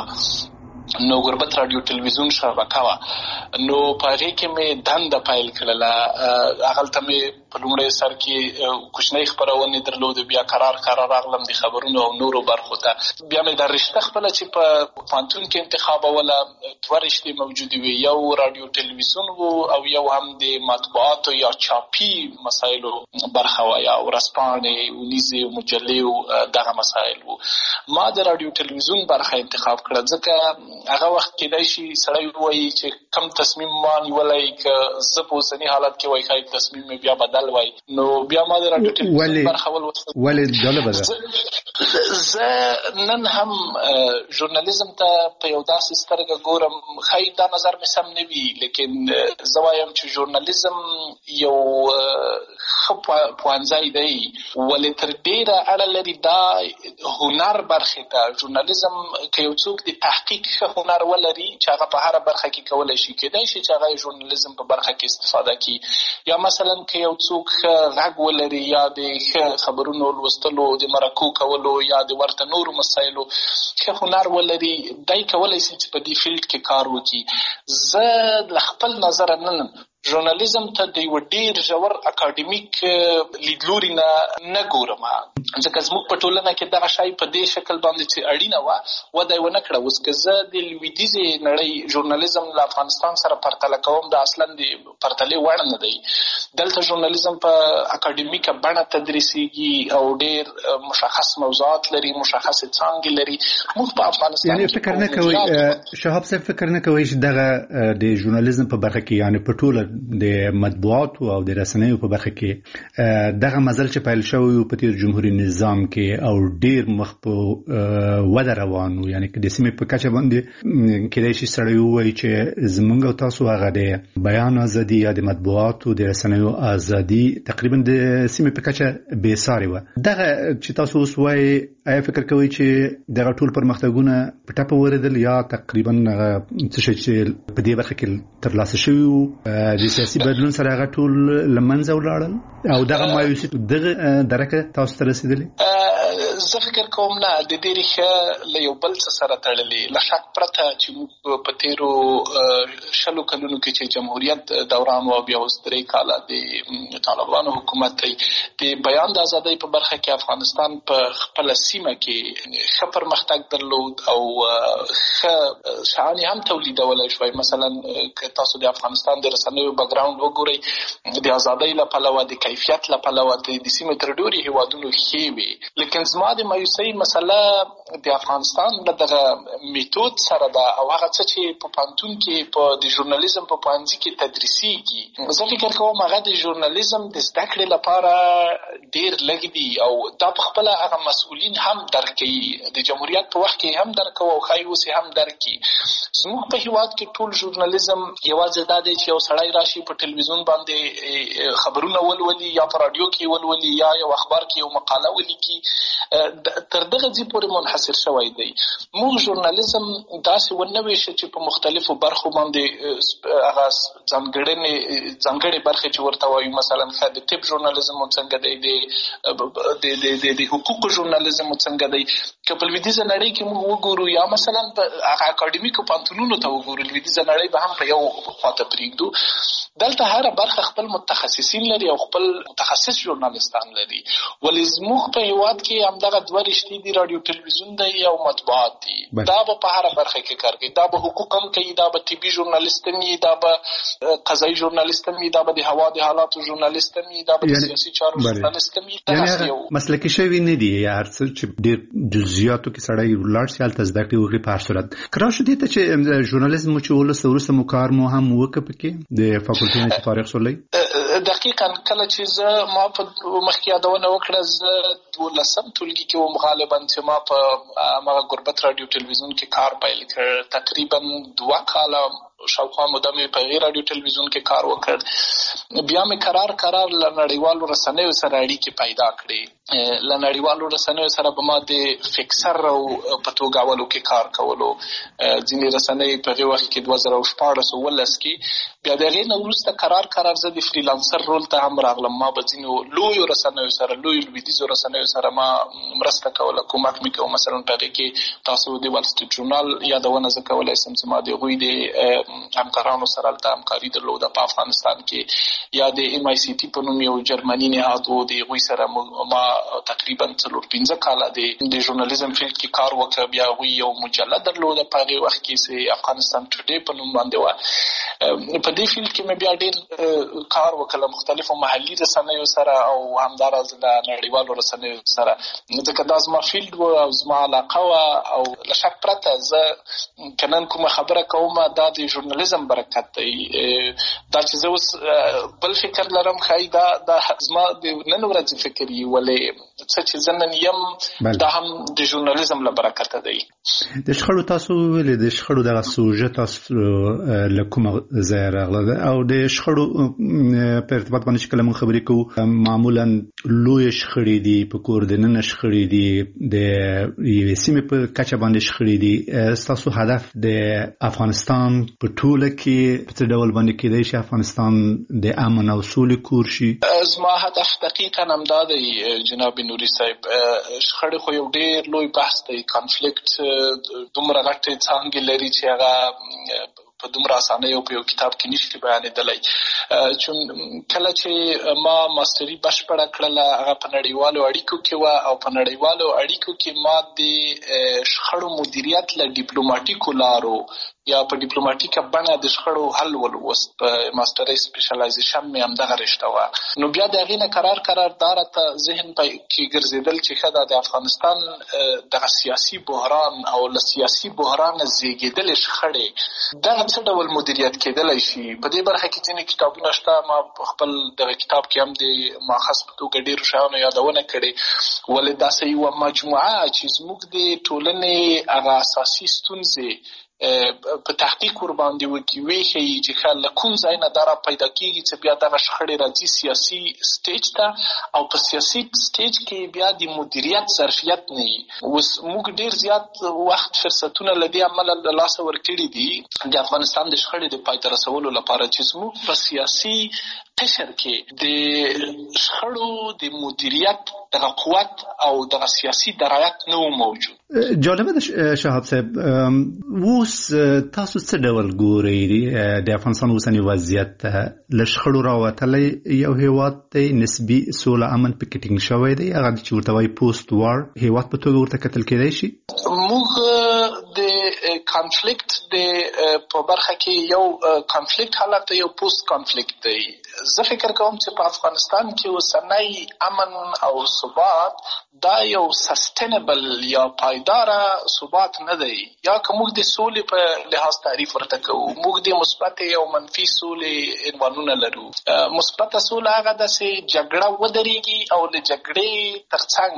نو غربت راډیو ټلویزیون شبکه وه نو په هغې کې مې دنده پیل کړله هغلته مې په لومړی سر کې کوچنۍ خپرونې درلودې بیا قرار راغلم د خبرونو او نورو برخو ته بیا مې دا رشته خپله چې په پوهنتون کې انتخابوله 2 رشتې موجودې وې یو راډیو ټلویزیون و او یو هم د مطبوعاتو یا چاپي مسایلو برخه وه یا ورځپاڼې ونیزې مجلې دغه مسایل و ما د راډیو ټلویزیون برخه انتخاب کړه ځکه هغه وخت کېدای شي سړی ووایي چې کم تصمیم ما نیولی که زه په اوسني حالت کې وایي ښایي تصمیم مې بیا بدل وای نو بیا ما د راډیو ټلویزیون برخه ولې جالبه ده زه نن هم ژورنالیزم ته په یو داسې سترګه ګورم ښایي دا نظر مې سم نه وي لیکن زه وایم چې ژورنالیزم یو ښه پوهنځی دی ولې تر ډېره اړه لري دا هنر برخې ته ژورنالیزم که یو څوک د تحقیق ښه هنر ولري چې هغه په هره برخه کې کولی شي کېدای شي چې هغه ژورنالیزم په برخه کې استفاده کړي یا مثلا که یو څوک ښه غږ ولري یا د ښه خبرونو لوستلو د مرکو کولو یا د ورته نورو مسایلو ښه هنر ولري دی کولی شي چې په دې فیلډ کې کار وکړي زه له خپل نظره نن ژورنالیزم ته د یو ډېر ژور اکاډمیک لیدلوري نه ګورم ځکه زموږ په ټولنه کې دغه شی په دې شکل باندې چې اړینه وه وده یې ونه کړه اوس که زه د لویدیځې نړۍ ژورنالیزم له افغانستان سره پرتله کوم دا اصلا د پرتلې وړ نه دی دلته ژورنالیزم په اکاډمیکه بڼه تدریسیږي او ډېر مشخص موضوعات لري مشخصې څانګې لري موږ په افغانستان یعنې فکر نه کوئ شهاب صاحب فکر نه کوئ چې دغه د ژورنالیزم په برخه کې یعنې په ټوله د مطبوعاتو او د رسنیو په برخه کې دغه مزل چې پیل شوی په تیر جمهوریت نظام کې او ډیر مخ په وده روانو یعنی که د سیمې په کچه باندې کېدای شي سړی ووایي چې زمونږ او تاسو هغه د بیان ازادي یا د مطبوعاتو د رسنیو ازادي تقریبا د سیمې په کچه بې ساري وه دغه چې تاسو اوس وایي آیا فکر کوئ چې دغه ټول پرمختګونه په ټپه ورېدل یا تقریبا څه شی چې په دې برخه کې ترلاسه شوي وو د سیاسي بدلون سره هغه ټول له منځه ولاړل او دغه مایوسي دغه درکه تاسو ته رسېدلې زه فکر کوم نه د دې ریښه له یو بل څه سره تړلې له شک پرته چې موږ په تېرو 20 کلونو کې چې جمهوریت دوران و بیا اوس 3 کاله د طالبانو حکومت دی د بیان د ازادۍ په برخه کې افغانستان په خپله سیمه کې ښه پرمختګ درلود او ښه شیان هم تولیدولی شوی مثلا که تاسو د افغانستان د رسنیو بکګراوند وګورئ د ازادۍ له پلوه د کیفیت له پلوه د سیمې تر ډېرو هېوادونو ښې وې لیکن زما د مایوسۍ مسله د افغانستان له دغه میتود سره ده او هغه څه چې په پوهنتون کې په د ژورنالیزم په پوهنځي کې تدریسیږي زه فکر کوم هغه د ژورنالیزم د زده کړې لپاره ډېر لږ دي او دا په خپله هغه مسؤلین هم درک کوي د جمهوریت په وخت کې هم درک کوو او ښایي اوس هم درک کړي زموږ په هېواد کې ټول ژورنالیزم یوازې دا دی چې یو سړی راشي په ټلویزیون باندې خبرونه ولولي یا په راډیو کې ولولي یا یو اخبار کې یو مقاله ولیکي تر دغه ځای پورې منحصر حصر شوی دی. موږ ژورنالیزم داسې ونوي چې په مختلفو برخو باندې هغه ځانګړې برخې چې ورته وایي، مثلا د طب ژورنالیزم څنګه دی، د حقوقو ژورنالیزم څنګه دی. که په لویدیځه نړۍ کې موږ وګورو یا مثلا په هغه اکاډمیکو پوهنتونونو ته وګورو، لویدیځه نړۍ به هم په یو خواته پرېږدو. دلته هره برخه خپل متخصصین لري او خپل متخصص ژورنالیستان لري. ولې زموږ په هېواد کې همدغه دوه رشتې دي، راډیو ټلویزیون دی او مطبوعات دي. دا به په هره برخه کې کار کوي. دا به حقوق هم کوي، دا به طبي ژورنالیست هم وي، دا به قضایي ژورنالیست هم وي، دا به د هوا د حالاتو ژورنالیست هم وي، دا به د سیاسي چارو ژورنالیست هم وي. یعنې مسلکي شوي نه دي یا هر څه چې ډېر جزئیاتو کې سړی ولاړ شي هلته زده کړي وکړي په هر صورت. که راشو دې ته چې ژورنالیزم چې وروسته مو کار مو هم وکړه پکې د فاکولټي نه چې فارغ شولی؟ دقیقاً کله چې ما په مخکې یادونه وکړه، زه 12 ټولګي کې وم غالبا چې ما په هغه غربت راډیو ټلویزیون کې کار پیل کړ. تقریبا 2 کاله شاوخوا موده مې په غیر راډیو ټلویزیون کې کار وکړ. بیا مې قرار له نړیوالو رسنیو سره اړیکې پیدا کړې. له نړیوالو رسنیو سره به ما د فکسر او په توګاولو کې کار کولو. ځینې رسنۍ په هغې وخت کې 2014-15 کې. بیا د هغې نه وروسته قرار زه د فریلانسر رول ته هم راغلم. ما به ځینو لویو رسنیو سره، لویو لویدیځو رسنیو سره ما مرسته کوله، کومک مې کوه. مثلا په هغې کې تاسو د وال سټریټ ژورنال یادونه زه کولی سم چې ما د هغوی د همکارانو سره هلته همکاري درلوده په افغانستان کې. یا د MICT په نوم یو جرمني نهاد و، د هغوی سره ما تقریبا 4-5 کاله د ژورنالیزم فیلډ کې کار وکړ. بیا هغوی یو مجله درلوده په هغې وخت کې چې افغانستان ټوډې په نوم باندې وه. په دې فیلډ کې مې بیا ډېر کار وکړ مختلفو محلي رسنیو سره او همداراز د نړیوالو رسنیو سره، ځکه دا زما فیلډ و او زما علاقه وه. او له شک پرته زه که نن کومه خبره کوم دا د ژورنالیزم برکت دی. دا چې زه اوس بل فکر لرم ښایي دا زما د نن ورځې فکر وي، ولې څه چې زه نن یم دا هم د ژورنالیزم له برکته دی. د شخړو تاسو ویلې د شخړو دغه سوژه تاسو له کومه ځایه راغله او د شخړو په ارتباط باندې چې کله موږ خبرې کوو معمولا لویې شخړې دي، په کور دننه شخړې دي، د یوې سیمې په کچه باندې شخړې دي. ستاسو هدف د افغانستان په ټوله کې په څه ډول باندې کېدای شي افغانستان د امن او سولې کور شي؟ زما هدف دقیقاً همدا دی جناب نوري صاحب. شخړې خو یو ډېر لوی بحث دی. کانفلیکټ دومره غټې څانګې لري چې هغه په دومره اسانۍ او په یو کتاب کې نشي بیانېدلی. چون کله چې ما ماستري بشپړه کړله هغه په نړیوالو اړیکو کې وه او په نړیوالو اړیکو کې ما د شخړو مدیریت له ډیپلوماټیکو لارو یا په ډیپلوماټیکه بڼه د شخړو حل ولوست. په ماسترۍ سپیشلایزیشن مې همدغه رشته وه. نو بیا د هغې نه قرار دا راته ذهن کې ګرځېدل چې ښه ده د افغانستان دغه سیاسي بحران او له سیاسي بحرانه زیږېدلې شخړې دغه څه ډول مدیریت کېدلی شي. په دې برخه کې ځینې کتابونه شته. ما خپل دغه کتاب کې هم د ماخذ په توګه ډېرو شیانو یادونه کړې، ولې داسې یوه مجموعه چې زموږ د ټولنې هغه اساسي ستونزې په تحقیق ورباندې وکړي، وښیي چې ښه له کوم ځای نه دا را پیدا کېږي چې بیا دغه شخړې راځي سیاسي سټیج ته، او په سیاسي سټیج کې بیا د مدیریت ظرفیت نه وي. اوس موږ ډېر زیات وخت فرصتونه له دې امله له لاسه ورکړي دي د افغانستان د شخړې د پای ته رسولو لپاره چې زموږ په سیاسي قشر کې د شخړو د مدیریت دغه قوت او دغه سیاسي درایت نه و موجود. جالبه ده شهاب صاحب، اوس تاسو څه ډول ګورئ د افغانستان اوسنی وضعیت ته؟ له شخړو راوتلی یو هیواد دی، نسبي سوله امن پکې ټینګ شوی دی، هغه چې ورته وایي پوسټ وار هیواد په توګه ورته کتل کېدای شي. موږ د کانفلیکټ په برخه کې یو کانفلیکټ حالت یو پوسټ کانفلیکټ دی. زه فکر کوم چې په افغانستان کې اوسنی امن او ثبات دا یو سستینبل یا پایداره ثبات نه دی. یا که موږ د سولې په لحاظ تعریف ورته کوو، موږ د مثبت او منفي سولې عنوانونه لرو. مثبته سوله هغه ده چې جګړه ودرېږي او له جګړې ترڅنګ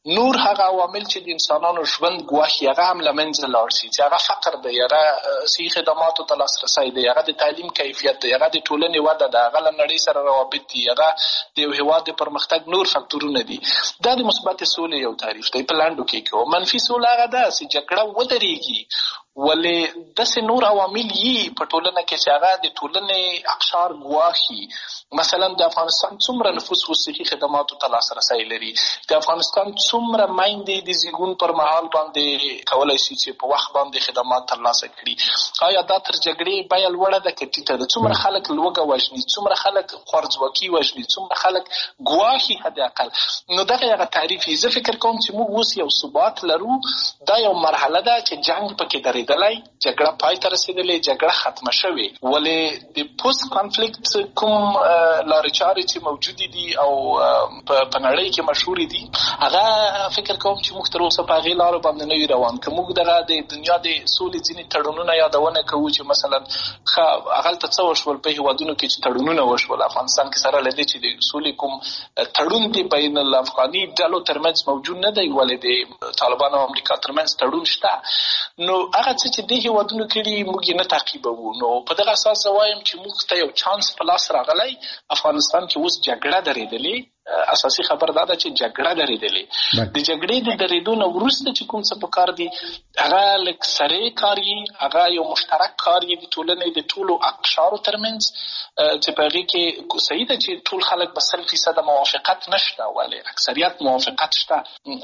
نور هغه عوامل چې د انسانانو ژوند ګواښي هغه هم له منځه لاړ شي، چې هغه فقر دی، هغه صحي خدماتو ته لاسرسی دی، هغه د تعلیم کیفیت دی، هغه د ټولنې وده ده، هغه له نړۍ سره روابط دي، هغه د یو هېواد د پرمختګ نور فکتورونه دي. دا د مثبت سولې یو تعریف دی په لنډو کې کوو. منفي سوله هغه ده چې جګړه ودرېږي، ولې داسې نور عوامل یي په ټولنه کې چې هغه د ټولنې اقشار ګواښي. مثلا د افغانستان څومره نفوس صحي خدماتو ته لاسرسی لري، د افغانستان څومره میندې د زیږون پر مهال باندې کولی شي چې په وخت باندې خدمات ترلاسه کړي. آیا دا تر جګړې بیه لوړه ده که ټیټه ده؟ څومره خلک لوږه وژني، څومره خلک خوارځواکي وژني، څومره خلک ګواښي حداقل. نو دغه هغه تعریف یې. زه فکر کوم چې موږ اوس یو ثبات لرو، دا یو مرحله ده چې جنګ پکې درېدلی، جګړه پای ته رسېدلې، جګړه ختمه شوې، ولې د پوست کانفلیکټ کوم لارې چارې چې موجودې دي او په نړۍ کې مشهورې دي، هغه فکر کوم چې موږ تر اوسه په هغې لارو باندې نه یو روان. که موږ دغه د دنیا د سولې ځینې تړونونه یادونه کوو چې مثلا هغلته څه وشول په هېوادونو کې چې تړونونه وشول، افغانستان کې سره له دې چې د سولې کوم تړون دی بین الافغاني ډلو ترمنځ موجود نه دی، ولې د طالبانو او امریکا ترمنځ تړون شته. نو هغه څه چې دې هېوادونو کړي موږ یې نه تعقیبوو. نو په دغه اساس زه وایم چې موږ ته یو چانس په لاس راغلی. افغانستان کې اوس جګړه درېدلې، اساسي خبر دا ده چې جګړه درېدلې. د جګړې د درېدو نه وروسته چې کوم څه پکار دي هغه لږ سرې کار یي، هغه یو مشترک کار یي د ټولنې د ټولو اقشارو ترمنځ، چې په هغې کې صحیح ده چې ټول خلک به 100% موافقت نشته، ولې اکثریت موافقت شته.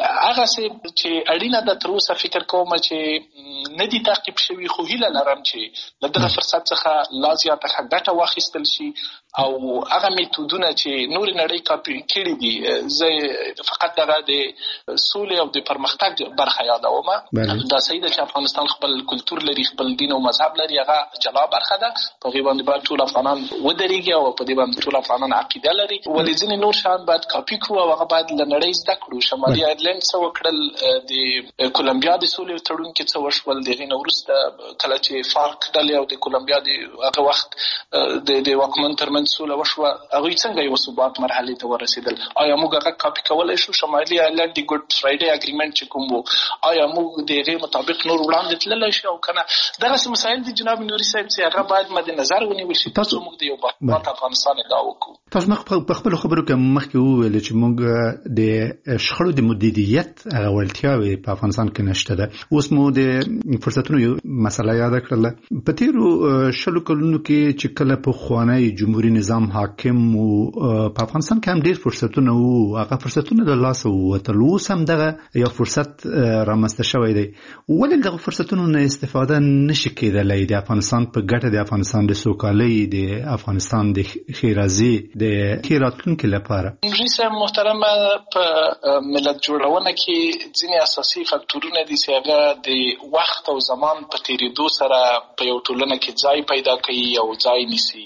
هغسې چې اړینه ده تر اوسه فکر کوم چې نه دي تعقیب شوي، خو هیله لرم چې له دغه فرصت څخه لا زیاته ښه ګټه واخیستل شي او هغه میتودونه چې نورې نړۍ کاپي کړي دي، زه فقط دغه د سولې او د پرمختګ برخه یادوم. دا صحیح ده چې افغانستان خپل کلتور لري، خپل دین او مذهب لري، هغه جلا برخه ده. په هغې باندې باید ټول افغانان ودرېږي او په دې باندې ټول افغانان عقیده لري، ولې ځینې نور شیان باید کاپي کړو او هغه باید له نړۍ زده کړو. شمالي ایرلنډ څه وکړل، د کولمبیا د سولې تړون کې څه وشول، د هغې نه وروسته کله چې فارک ډلې او د کولمبیا د هغه وخت د واکمن ترمنځ سوله وشوه، هغوی څنګه یو ثبات مرحلې ته ورسېدل؟ آیا موږ هغه کاپي کولی شو؟ شمالي ایرلنډ د ګوډ فرایډې اګریمنټ چې کوم و، آیا موږ د هغې مطابق نور وړاندې تللی شو او که نه؟ دغسې مسایل دي جناب نوري صاحب چې هغه باید مد نظر ونیول شي ترڅو موږ د یو باثبات افغانستان ادعا وکړو. تاسو په خپلو خبرو کې مخکې وویل چې موږ د شخړو د مدیریت هغه وړتیاوې په افغانستان کې نشته ده. اوس مو د فرصتونو یو مسله یاده کړله. په تېرو 20 کلونو کې چې کله پخوانی جمهوري نظام حاکم و په افغانستان کې هم ډېر فرصتونه وو، هغه فرصتونه د لاسه ووتل. اوس هم دغه یو فرصت رامنځته شوی دی، ولې دغه فرصتونو نه استفاده نشي کېدلی د افغانستان په ګټه، د افغانستان د سوکالۍ، د افغانستان د ښېرازۍ، د ښې راتلونکي لپاره؟ نوري صاحب محترمه، په ملت جوړونه کې ځینې اساسي فکتورونه دي چې هغه د وخت او زمان په تېرېدو سره په یو ټولنه کې ځای پیدا کوي او ځای نیسي.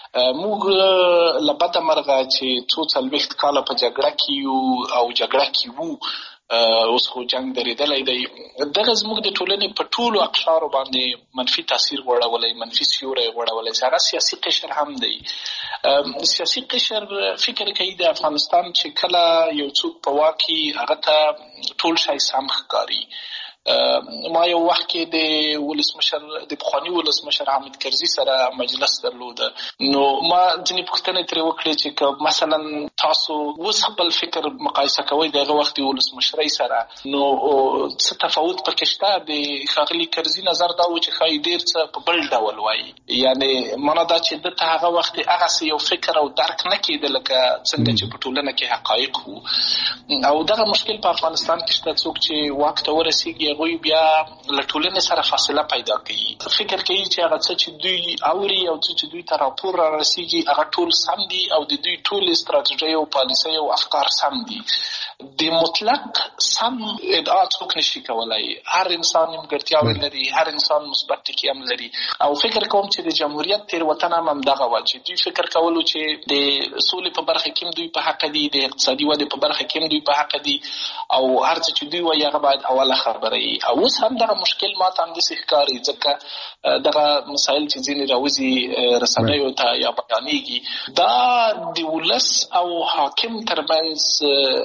موږ له بده مرغه چې څو 40 کاله په جګړه کې یو او جګړه کې وو، اوس خو جنګ درېدلی دی. دغه زموږ د ټولنې په ټولو اقشارو باندې منفي تاثیر غوړولی، منفي سیوری غوړولی، چې هغه سیاسي قشر هم دی. سیاسي قشر فکر کوي د افغانستان چې کله یو څوک په واک وي هغه ته ټول شی سم ښکاري. ما یو وخت کې د ولسمشر د پخواني ولسمشر حامد کرزي سره مجلس درلوده، نو ما ځینې پوښتنې ترې وکړې چې که مثلا تاسو اوس خپل فکر مقایسه کوئ د هغه وخت د ولسمشرۍ سره، نو څه تفاوت پکې شته؟ د ښاغلي کرزي نظر دا و چې ښایي ډېر څه په بل ډول وایي، یعنې معنا دا چې ده ته هغه وخت هغسې یو فکر او درک نه کېده لکه څنګه چې په ټولنه کې حقایق وو. او دغه مشکل په افغانستان کې شته، څوک چې واک ته ورسېږي هغوی بیا له ټولنې سره فاصله پیدا کوي، فکر کوي چې هغه څه چې دوی اوري او څه چې دوی ته راپور را رسېږي هغه ټول سم دي او د دوی ټولې ستراتیژۍ او پالیسۍ او افکار سم دي. د مطلق سم ادعا څوک نشي کولی. هر انسان نیمګړتیاوې لري، هر انسان مثبت ټکي هم لري، او فکر کوم چې د جمهوریت تېروتنه هم همدغه وه چې دوی فکر کولو چې د سولې په برخه کې هم دوی په حقه دي، د اقتصادي ودې په برخه کې هم دوی په حقه دي، او هر څه چې دوی وایي هغه باید اوله خبره وي. او اوس هم دغه مشکل ما ته همداسې ښکاري، ځکه دغه مسایل چې ځینې راوځي رسنیو ته یا بیانېږي، دا د ولس او حاکم ترمنځ فاصله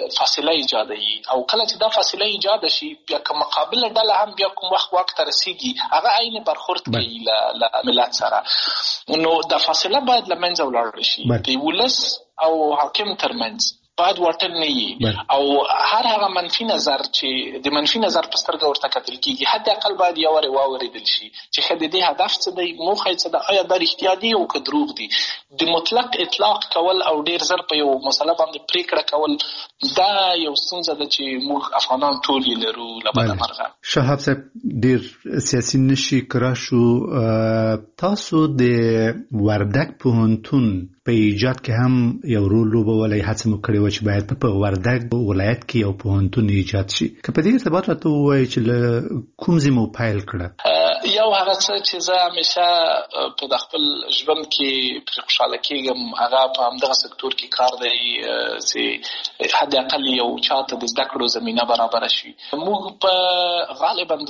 فاصله ایجادوي او کله چې دا فاصله ایجاد شي بیا که مقابله ډله هم بیا کوم وخت ته رسیږي هغه عین برخورد کوي له ملت سره نو دا فاصله باید له منځه ولاړ شي د ولس او حاکم ترمنځ باید واټن نه وي او هر هغه منفي نظر چې د منفي نظر په سترګه ورته کتل کېږي حد اقل باید یو وارې واورېدل شي چې ښه د دې هدف څه دی موخه یې څه ده آیا دا رښتیا دي او که دروغ دي د مطلق اطلاق کول او ډېر زر په یو مسله باندې پرېکړه کول دا یو ستونزه ده چې موږ افغانان ټول یې لرو له بده مرغه. شهاب صاحب ډېر سیاسي نشي کرا شو تاسو د وردګ پوهنتون په ایجاد کې هم یو رول لوبولی هڅه مو کړې وه چې باید په وردګ ولایت کې یو پوهنتون ایجاد شي که په دې ارتباط راته ووایي چې له کوم ځای مو پیل کړه؟ یو هغه څه چې زه همیشه په د خپل ژوند کې پرې خوشحاله کېږم هغه په همدغه سکتور کې کار دی چې حد اقل یو چاته د زده کړو زمینه برابره شي. موږ په غالبا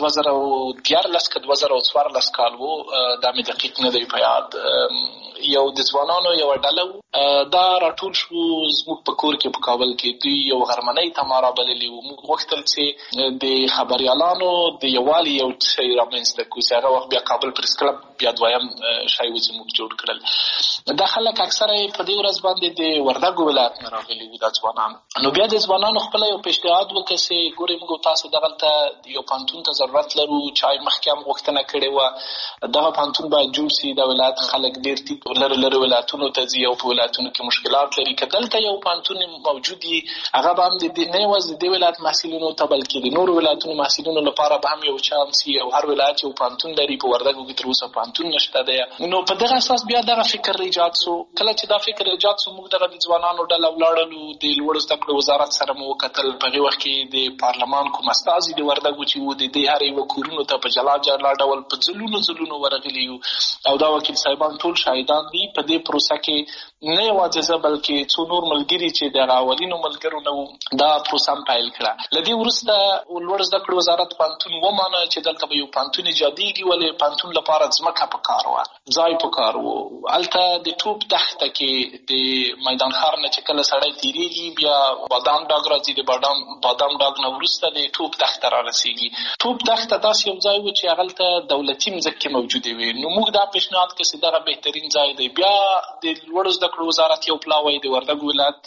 2014 که 2014 کال و دا مې دقیق نه دی په یاد یو د ځوانانو یو ډله دا راټول شو زموږ په کور کې په کابل کې دوی یو غرمنۍ ته ما رابللي وو. موږ غوښتل چې د خبریالانو د یووالي یو شی رامنځته کړو چې هغه وخت بیا کابل پریس کلب بیا دویم شی و چې موږ جوړ کړل. دا خلک اکثره په دې ورځ باندې د وردګ ولایت نه راغلي وو دا ځوانان. نو بیا د ځوانانو خپله یو پیشنهاد وکړ چې ګورئ موږ تاسو دغلته یو پوهنتون ته ضرورت لرو چا مخکې هم غوښتنه کړې وه دغه پوهنتون باید جوړ سي. دا ولایت خلک ډېر دي لرې ولایتونو ته ځي او په ولایتونو کې مشکلات لري که دلته یو پوهنتون موجود وي هغه به هم د نه یوازې د دې ولایت محصلینو ته بلکې د نورو ولایتونو محصلینو لپاره به هم یو چانس وي او هر ولایت یو پوهنتون لري. په وردګو کې تر اوسه پوهنتون نشته دی. نو په دغه اساس بیا دغه فکر ایجاد سو. کله چې دا فکر ایجاد سو موږ دغه د ځوانانو ډله ولاړلو د لوړو زده کړو وزارت سره مو وکتل. په هغې وخت کې د پارلمان کوم استازي د وردګو چې وو د دې هر یوه کورونو ته په جلا جلا ډول په ځلونو ورغلي یو او دا وکیل صاحبان ټول شاهدان دي. په دې پروسه کې نه یوازې زه بلکې څو نور ملګري چې د اولینو ملګرو نه وو دا پروسه هم پیل کړه. له دې وروسته لوړ زده کړو وزارت پوهنتون ومانه چې دلته به یو پوهنتون ایجادېږي ولې پوهنتون لپاره ځمکه پکار وه ځای پکار و. هلته د توپ دښته کې د میدان ښار نه چې کله سړی تېرېږي بیا بادام ډاګ راځي د بادام ډاګ نه وروسته د توپ دښته را رسېږي. توپ دښته داسې یو ځای و چې هغلته دولتي مځکې موجودې وې. نو موږ دا پیشنهاد کړ چې دغه بهترین ځای دی. بیا د لوړو زده کړو وزارت یو پلاوی د وردګ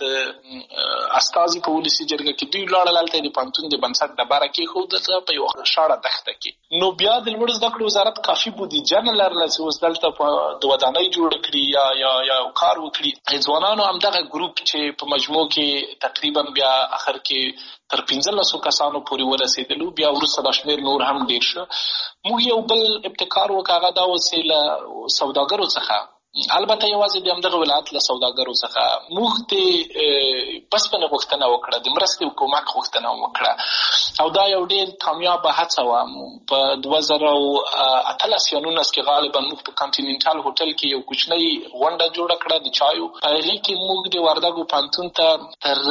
ولایت استازي په ولسي جرګه کې دوی ولاړل هلته د پوهنتون د بنسټ ډبره کېښودله په یوه شاړه دښته کې. نو بیا د لوړو زده کړو وزارت کافي بودیجه نه لرله چې اوس دلته د ودانۍ جوړه کړي یا کار وکړي. ځوانانو همدغه ګروپ چې په مجموع کې تقریبا بیا اخر کې تر 1500 کسانو پورې ورسېدلو. بیا وروسته دا شمېر نور هم ډېر شو. موږ یو بل ابتکار وکړ هغه دا و چې له سوداګرو څخه البته یوازې د همدغه ولایت له سوداګرو څخه موږ د بسپنې غوښتنه وکړه د مرستې او کومک غوښتنه وکړه او دا یو ډېر کامیابه هڅه وه. په 2018 یا 19 کې غالبا موږ په کانټیننټال هوټل کې یو کوچنۍ غونډه جوړه کړه د چایو. په هغې کې موږ د وردګو پوهنتون ته تر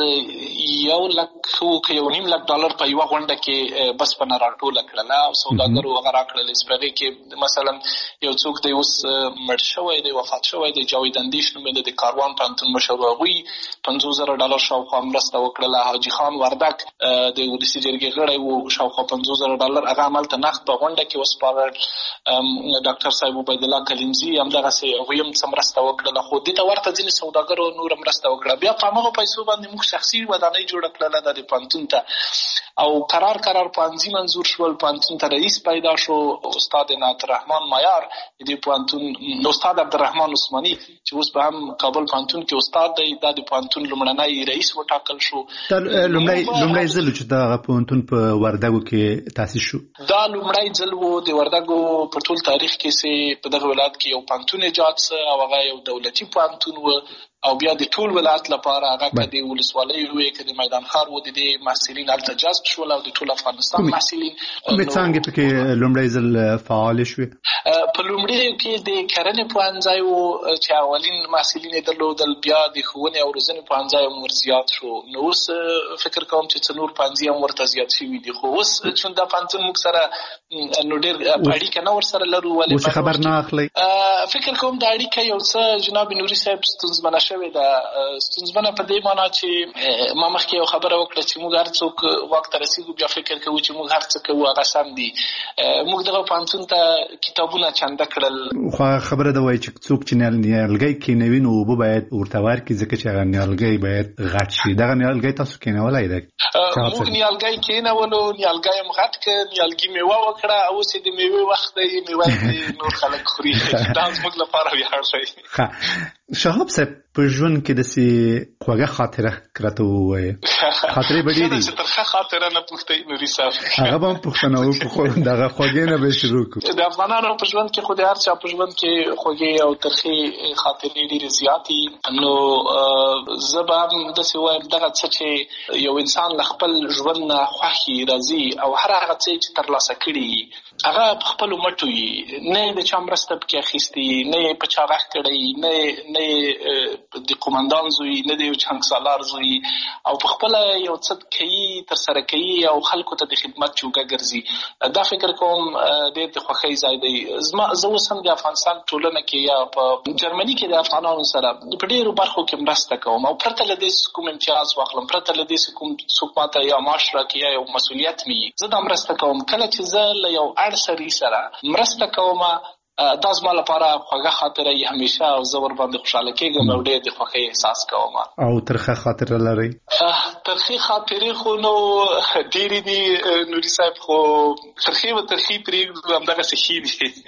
$1.5 په یوه غونډه کې بسپنه راټوله کړله او سوداګرو هغه راکړله چې په هغې کې مثلا یو څوک دی اوس مړ شوی دی وفات شوی دی جاوید اندیش نومېده د کاروان پوهنتون مشر هغوی $50,000 شاوخوا مرسته وکړله. حاجي خان وردګ د ولسي جرګې غړی و شاوخوا $50,000 هغه هملته نقد په غونډه کې وسپارل. ډاکټر صاحب عبیدالله کلیمزي همدغسې هغوی هم څه مرسته وکړله خو دې ته ورته ځینې سوداګرو نوره مرسته وکړه. بیا په همغو پیسو باندې موږ شخصي ودانۍ جوړه کړله د پوهنتون ته او قرار پوهنځي منظور شول. پوهنتون ته رئیس پیدا شو استاد عنایت الرحمن مایار د پوهنتون استاد عبدالرحمن عثماني چې اوس به هم کابل پوهنتون کې استاد دی. دا د پوهنتون لومړنی رئیس وټاکل شو. لومړی ځل چې دغه پوهنتون په وردګو کې تاسیس شو. دا لومړی ځل و د وردګو په ټول تاریخ کې چې په دغه ولایت کې یو پوهنتون ایجاد سه او هغه یو دولتي پوهنتون و او بیا د ټول ولایت لپاره هغه که د ولسوالۍ وې که د میدان ښار و د دې محصلین هلته جذب شول او د ټول افغانستان محصلین. کومې څانګې پکې لومړی ځل فعالې شوې؟ په لومړیو کې د کرنې پوهنځی و چې اولین محصلین یې درلودل. بیا د ښوونې او روزنې پوهنځی هم ورزیات شو. نو اوس فکر کوم چې څه نور پوهنځي هم ورته زیات شوي دي خو اوس چون دا پوهنتون موږ سره نو ډېر اړیکه نه ورسره لرو. ولې خبر نه اخلئ؟ فکر کوم دا اړیکه یو څه جناب نوري صاحب ستونزمنه شوې ده ستونزمنه په دې معنا چې ما مخکې یو خبره وکړه چې موږ هر څوک واک ته رسېږو بیا فکر کوو چې موږ هر څه کوو هغه سم دي. موږ دغه پوهنتون ته کتابونه چنده کړل. خو خبره ده وایي چې څوک چې نیالګی کینوي نو اوبه باید ورته ورکړي ځکه چې هغه نیالګی باید غټ شي. دغه نیالګی تاسو کینولی دی؟ موږ نیالګی کینولو، نیالګی هم غټ کړ، نیالګي میوه وکړه، اوس یې د میوې وخت دی، میوه نور خلک خوري. دا زموږ لپاره ویاړ دی. شهاب صاحب په ژوند کې داسې خوږه خاطره راته ووایه. خاطرې به ډېرې چې ترخه خاطره نه پوښتئ نوري صاحب، هغه به هم پوښتنه وکړو. دغه خوږې نه به شروع کړو. د افغانانو په ژوند کې خو د هر چا په ژوند کې خوږې او ترخې خاطرې ډېرې زیاتې. نو زه به هم داسې وایم دغه څه چې یو انسان له خپل ژوند نه خوښي راځي او هر هغه څه چې ترلاسه کړي هغه په خپلو مټو وي، نه یې د چا مرسته پکې اخیستې، نه یې په چا غږ کړی، نه یې د قومندان زوی، نه د یو چانګ زوی، او په خپله یو څه کوي، ترسره کوي او خلکو ته د خدمت چوکه ګرځي. دا فکر کوم ډېر د خوښۍ ځای دی. زه اوس هم د افغانستان ټولنه کې یا په جرمني کې د افغانانو سره په ډېرو برخو کې مرسته کوم او پرته له دې کوم امتیاز واخلم، پرته له دې کوم څوک ماته یا معاش راکړي یا یو مسؤلیت مې وي، زه دا مرسته کوم. کله چې زه له یو اړ سړي سره مرسته کوم دا زما لپاره خوږه خاطره یې همیشه او زه ورباندې خوشحاله کېږم او ډېر د خوښۍ احساس کوم. او ترخه خاطره لرئ؟ ترخې خاطرې خو نو ډېرې دي نوري صاحب، خو ترخې و ترخې پرېږدو همدغسې ښې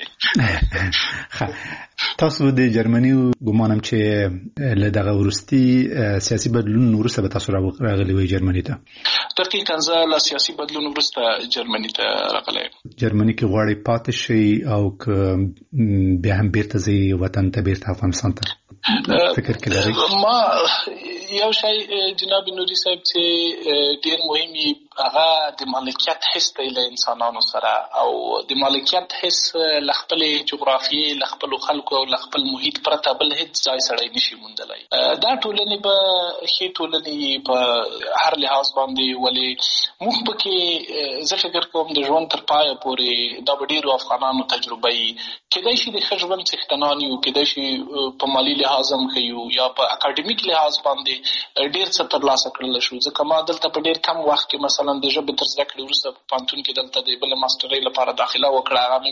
دي. تاسو د جرمني ګمانم چې له دغه وروستي سیاسي بدلون وروسته به تاسو راغلي وئ جرمني ته؟ دقیقاً زه له سیاسي بدلون وروسته جرمني ته راغلی. جرمني کې غواړئ پاتې شئ او که بیا هم بیرته ځئ وطن ته، بیرته افغانستان ته فکر کې لرئ؟ ما یو شی جناب نوري صاحب چې ډېر مهم وي هغه د مالکیت حس دی له انسانانو سره، او د مالکیت حس له خپلې جغرافیې، له خپلو خلکو او له خپل محیط پرته بل هېڅ ځای سړی نشي موندلی. دا ټولنې به ښې ټولنې په هر لحاظ باندې، ولې موږ پکې زه فکر کوم د ژوند تر پایه پورې دا به ډېرو افغانانو تجربه وي. کېدای شي د ښه ژوند څښتنان یو، کېدای شي په مالي لحاظ هم ښه یو یا په اکاډمیک لحاظ باندې ډېر څه ترلاسه کړلی شو. ځکه ما دلته په ډېر کم وخت کې مثلا د ژبې تر زده کړې وروسته په پوهنتون کې دلته د بلې ماسټرۍ لپاره داخله وکړه، هغه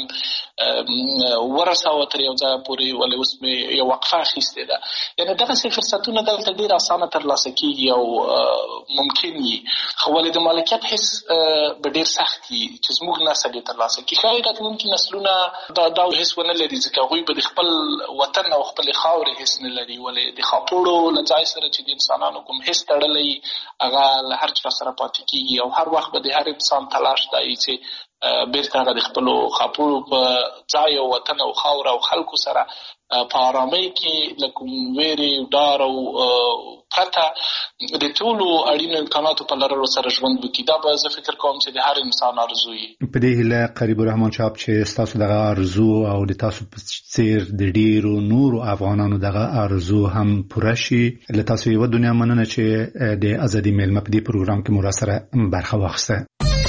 مې ورسوه تر یو ځایه پورې، ولې اوس مې یو وقفه اخیستې ده. یعنې دغسې فرصتونه دلته ډېر اسانه ترلاسه کېږي او ممکن وي، خو ولې د مالکیت حس به ډېر سخت وي چې زموږ نسل یې ترلاسه کړي. ښایي راتلونکي نسلونه دا حس ونه لري، ځکه هغوی به د خپل وطن او خپلې خاورې حس نه لري، ولې د خاپوړو له ځای سره چې د انسانانو کوم حس تړلی هغه له هر چا سره پاتې کېږي، او هر وخت به د هر انسان تلاش دی چې بیرته هغه د خپلو خاپوړو په ځای او وطن او خاور او خلکو سره په آرامۍ کې له کوم ویرې، ډار او پرته د ټولو اړینو امکاناتو په لرلو سره ژوند وکړي. دا به زه فکر کوم چې د هر انسان ارزو وي. په دې هیله قریب الرحمن صاحب چې ستاسو دغه ارزو او د تاسو په څېر د ډېرو نورو افغانانو دغه ارزو هم پوره شي. له تاسو یوه دنیا مننه چې د ازادي میلمه په دې پروګرام کې مو راسره برخه واخیسته.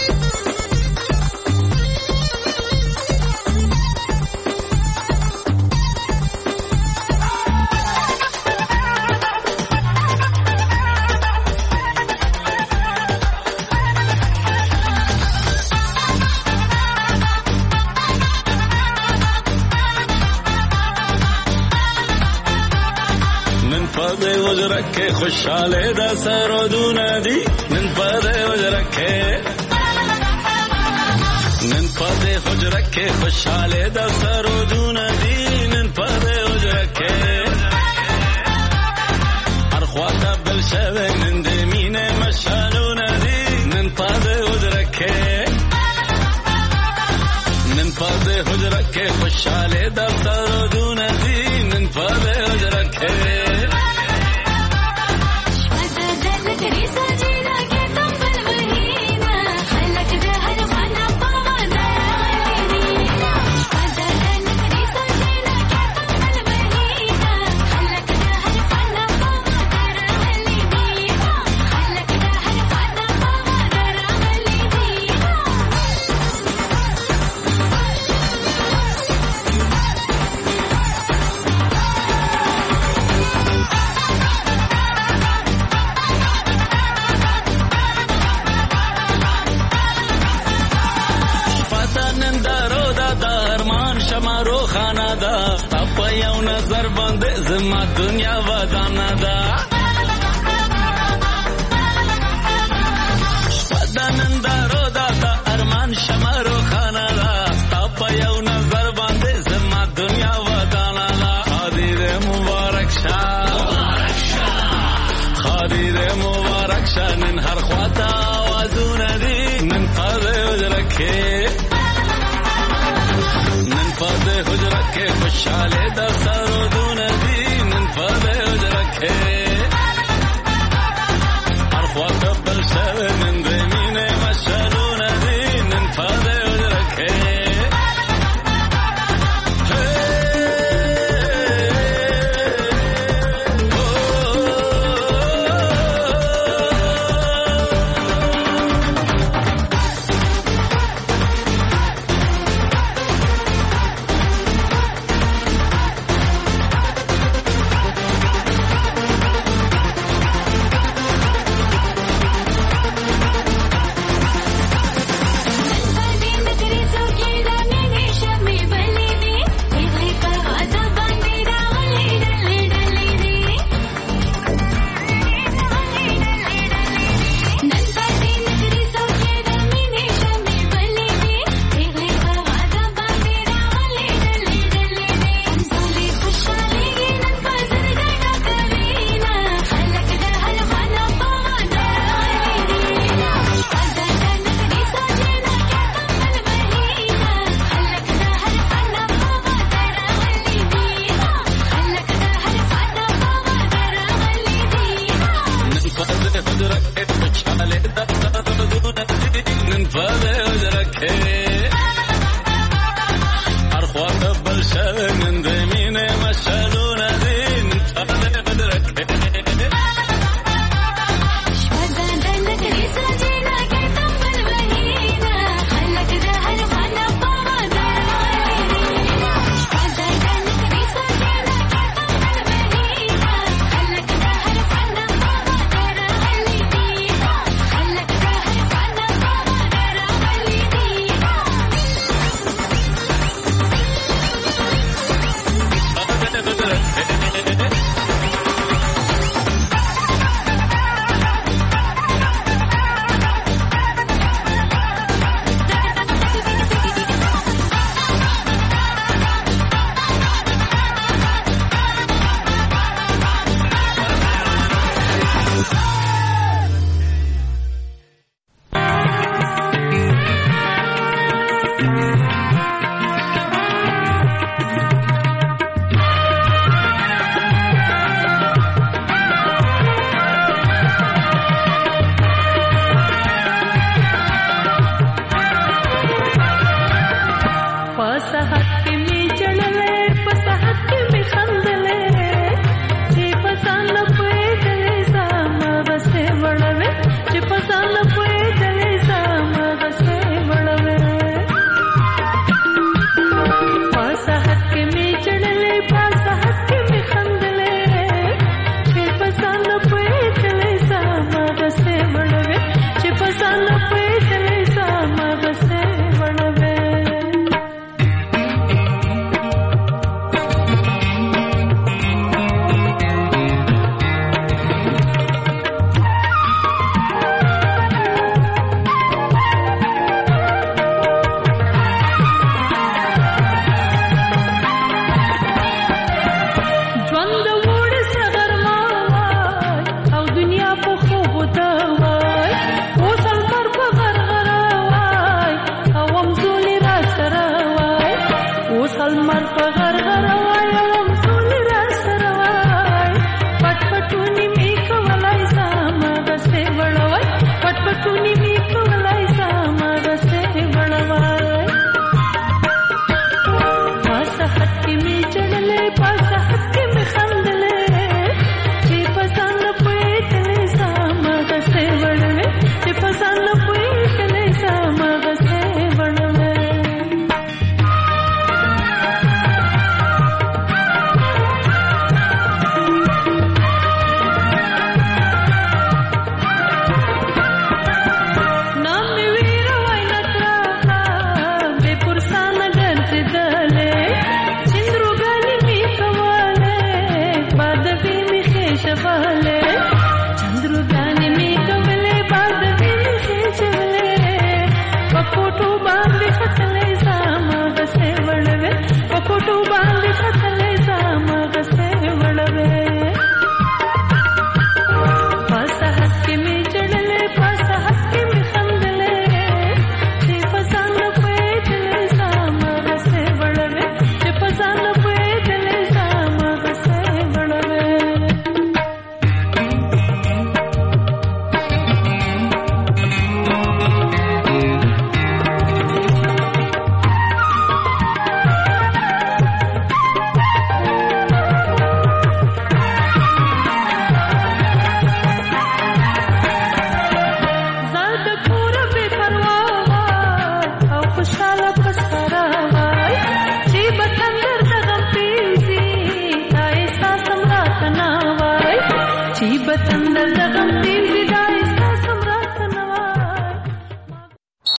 وجرکه خوشحاله دا سرودونه دی نن پده وجرکه خوشحاله دا سرودونه دی نن پده وجرکه هر خواته بل شوه نن دی مینه مشالونه دی نن پده وجرکه خوشحاله دا سرودونه دی نن پده وجرکه باندې زما دنیا ودانه ده شپدانندارو دا ارمان شمارو خانه ده ستا په یو نظر باندې زما دنیا ودانه ده خادي دې مبارک شه خادي دې مبارک شه نن هر خواته آوازونه دي نن قاضي حجره کې نن قاضي حجره کې خوشحاله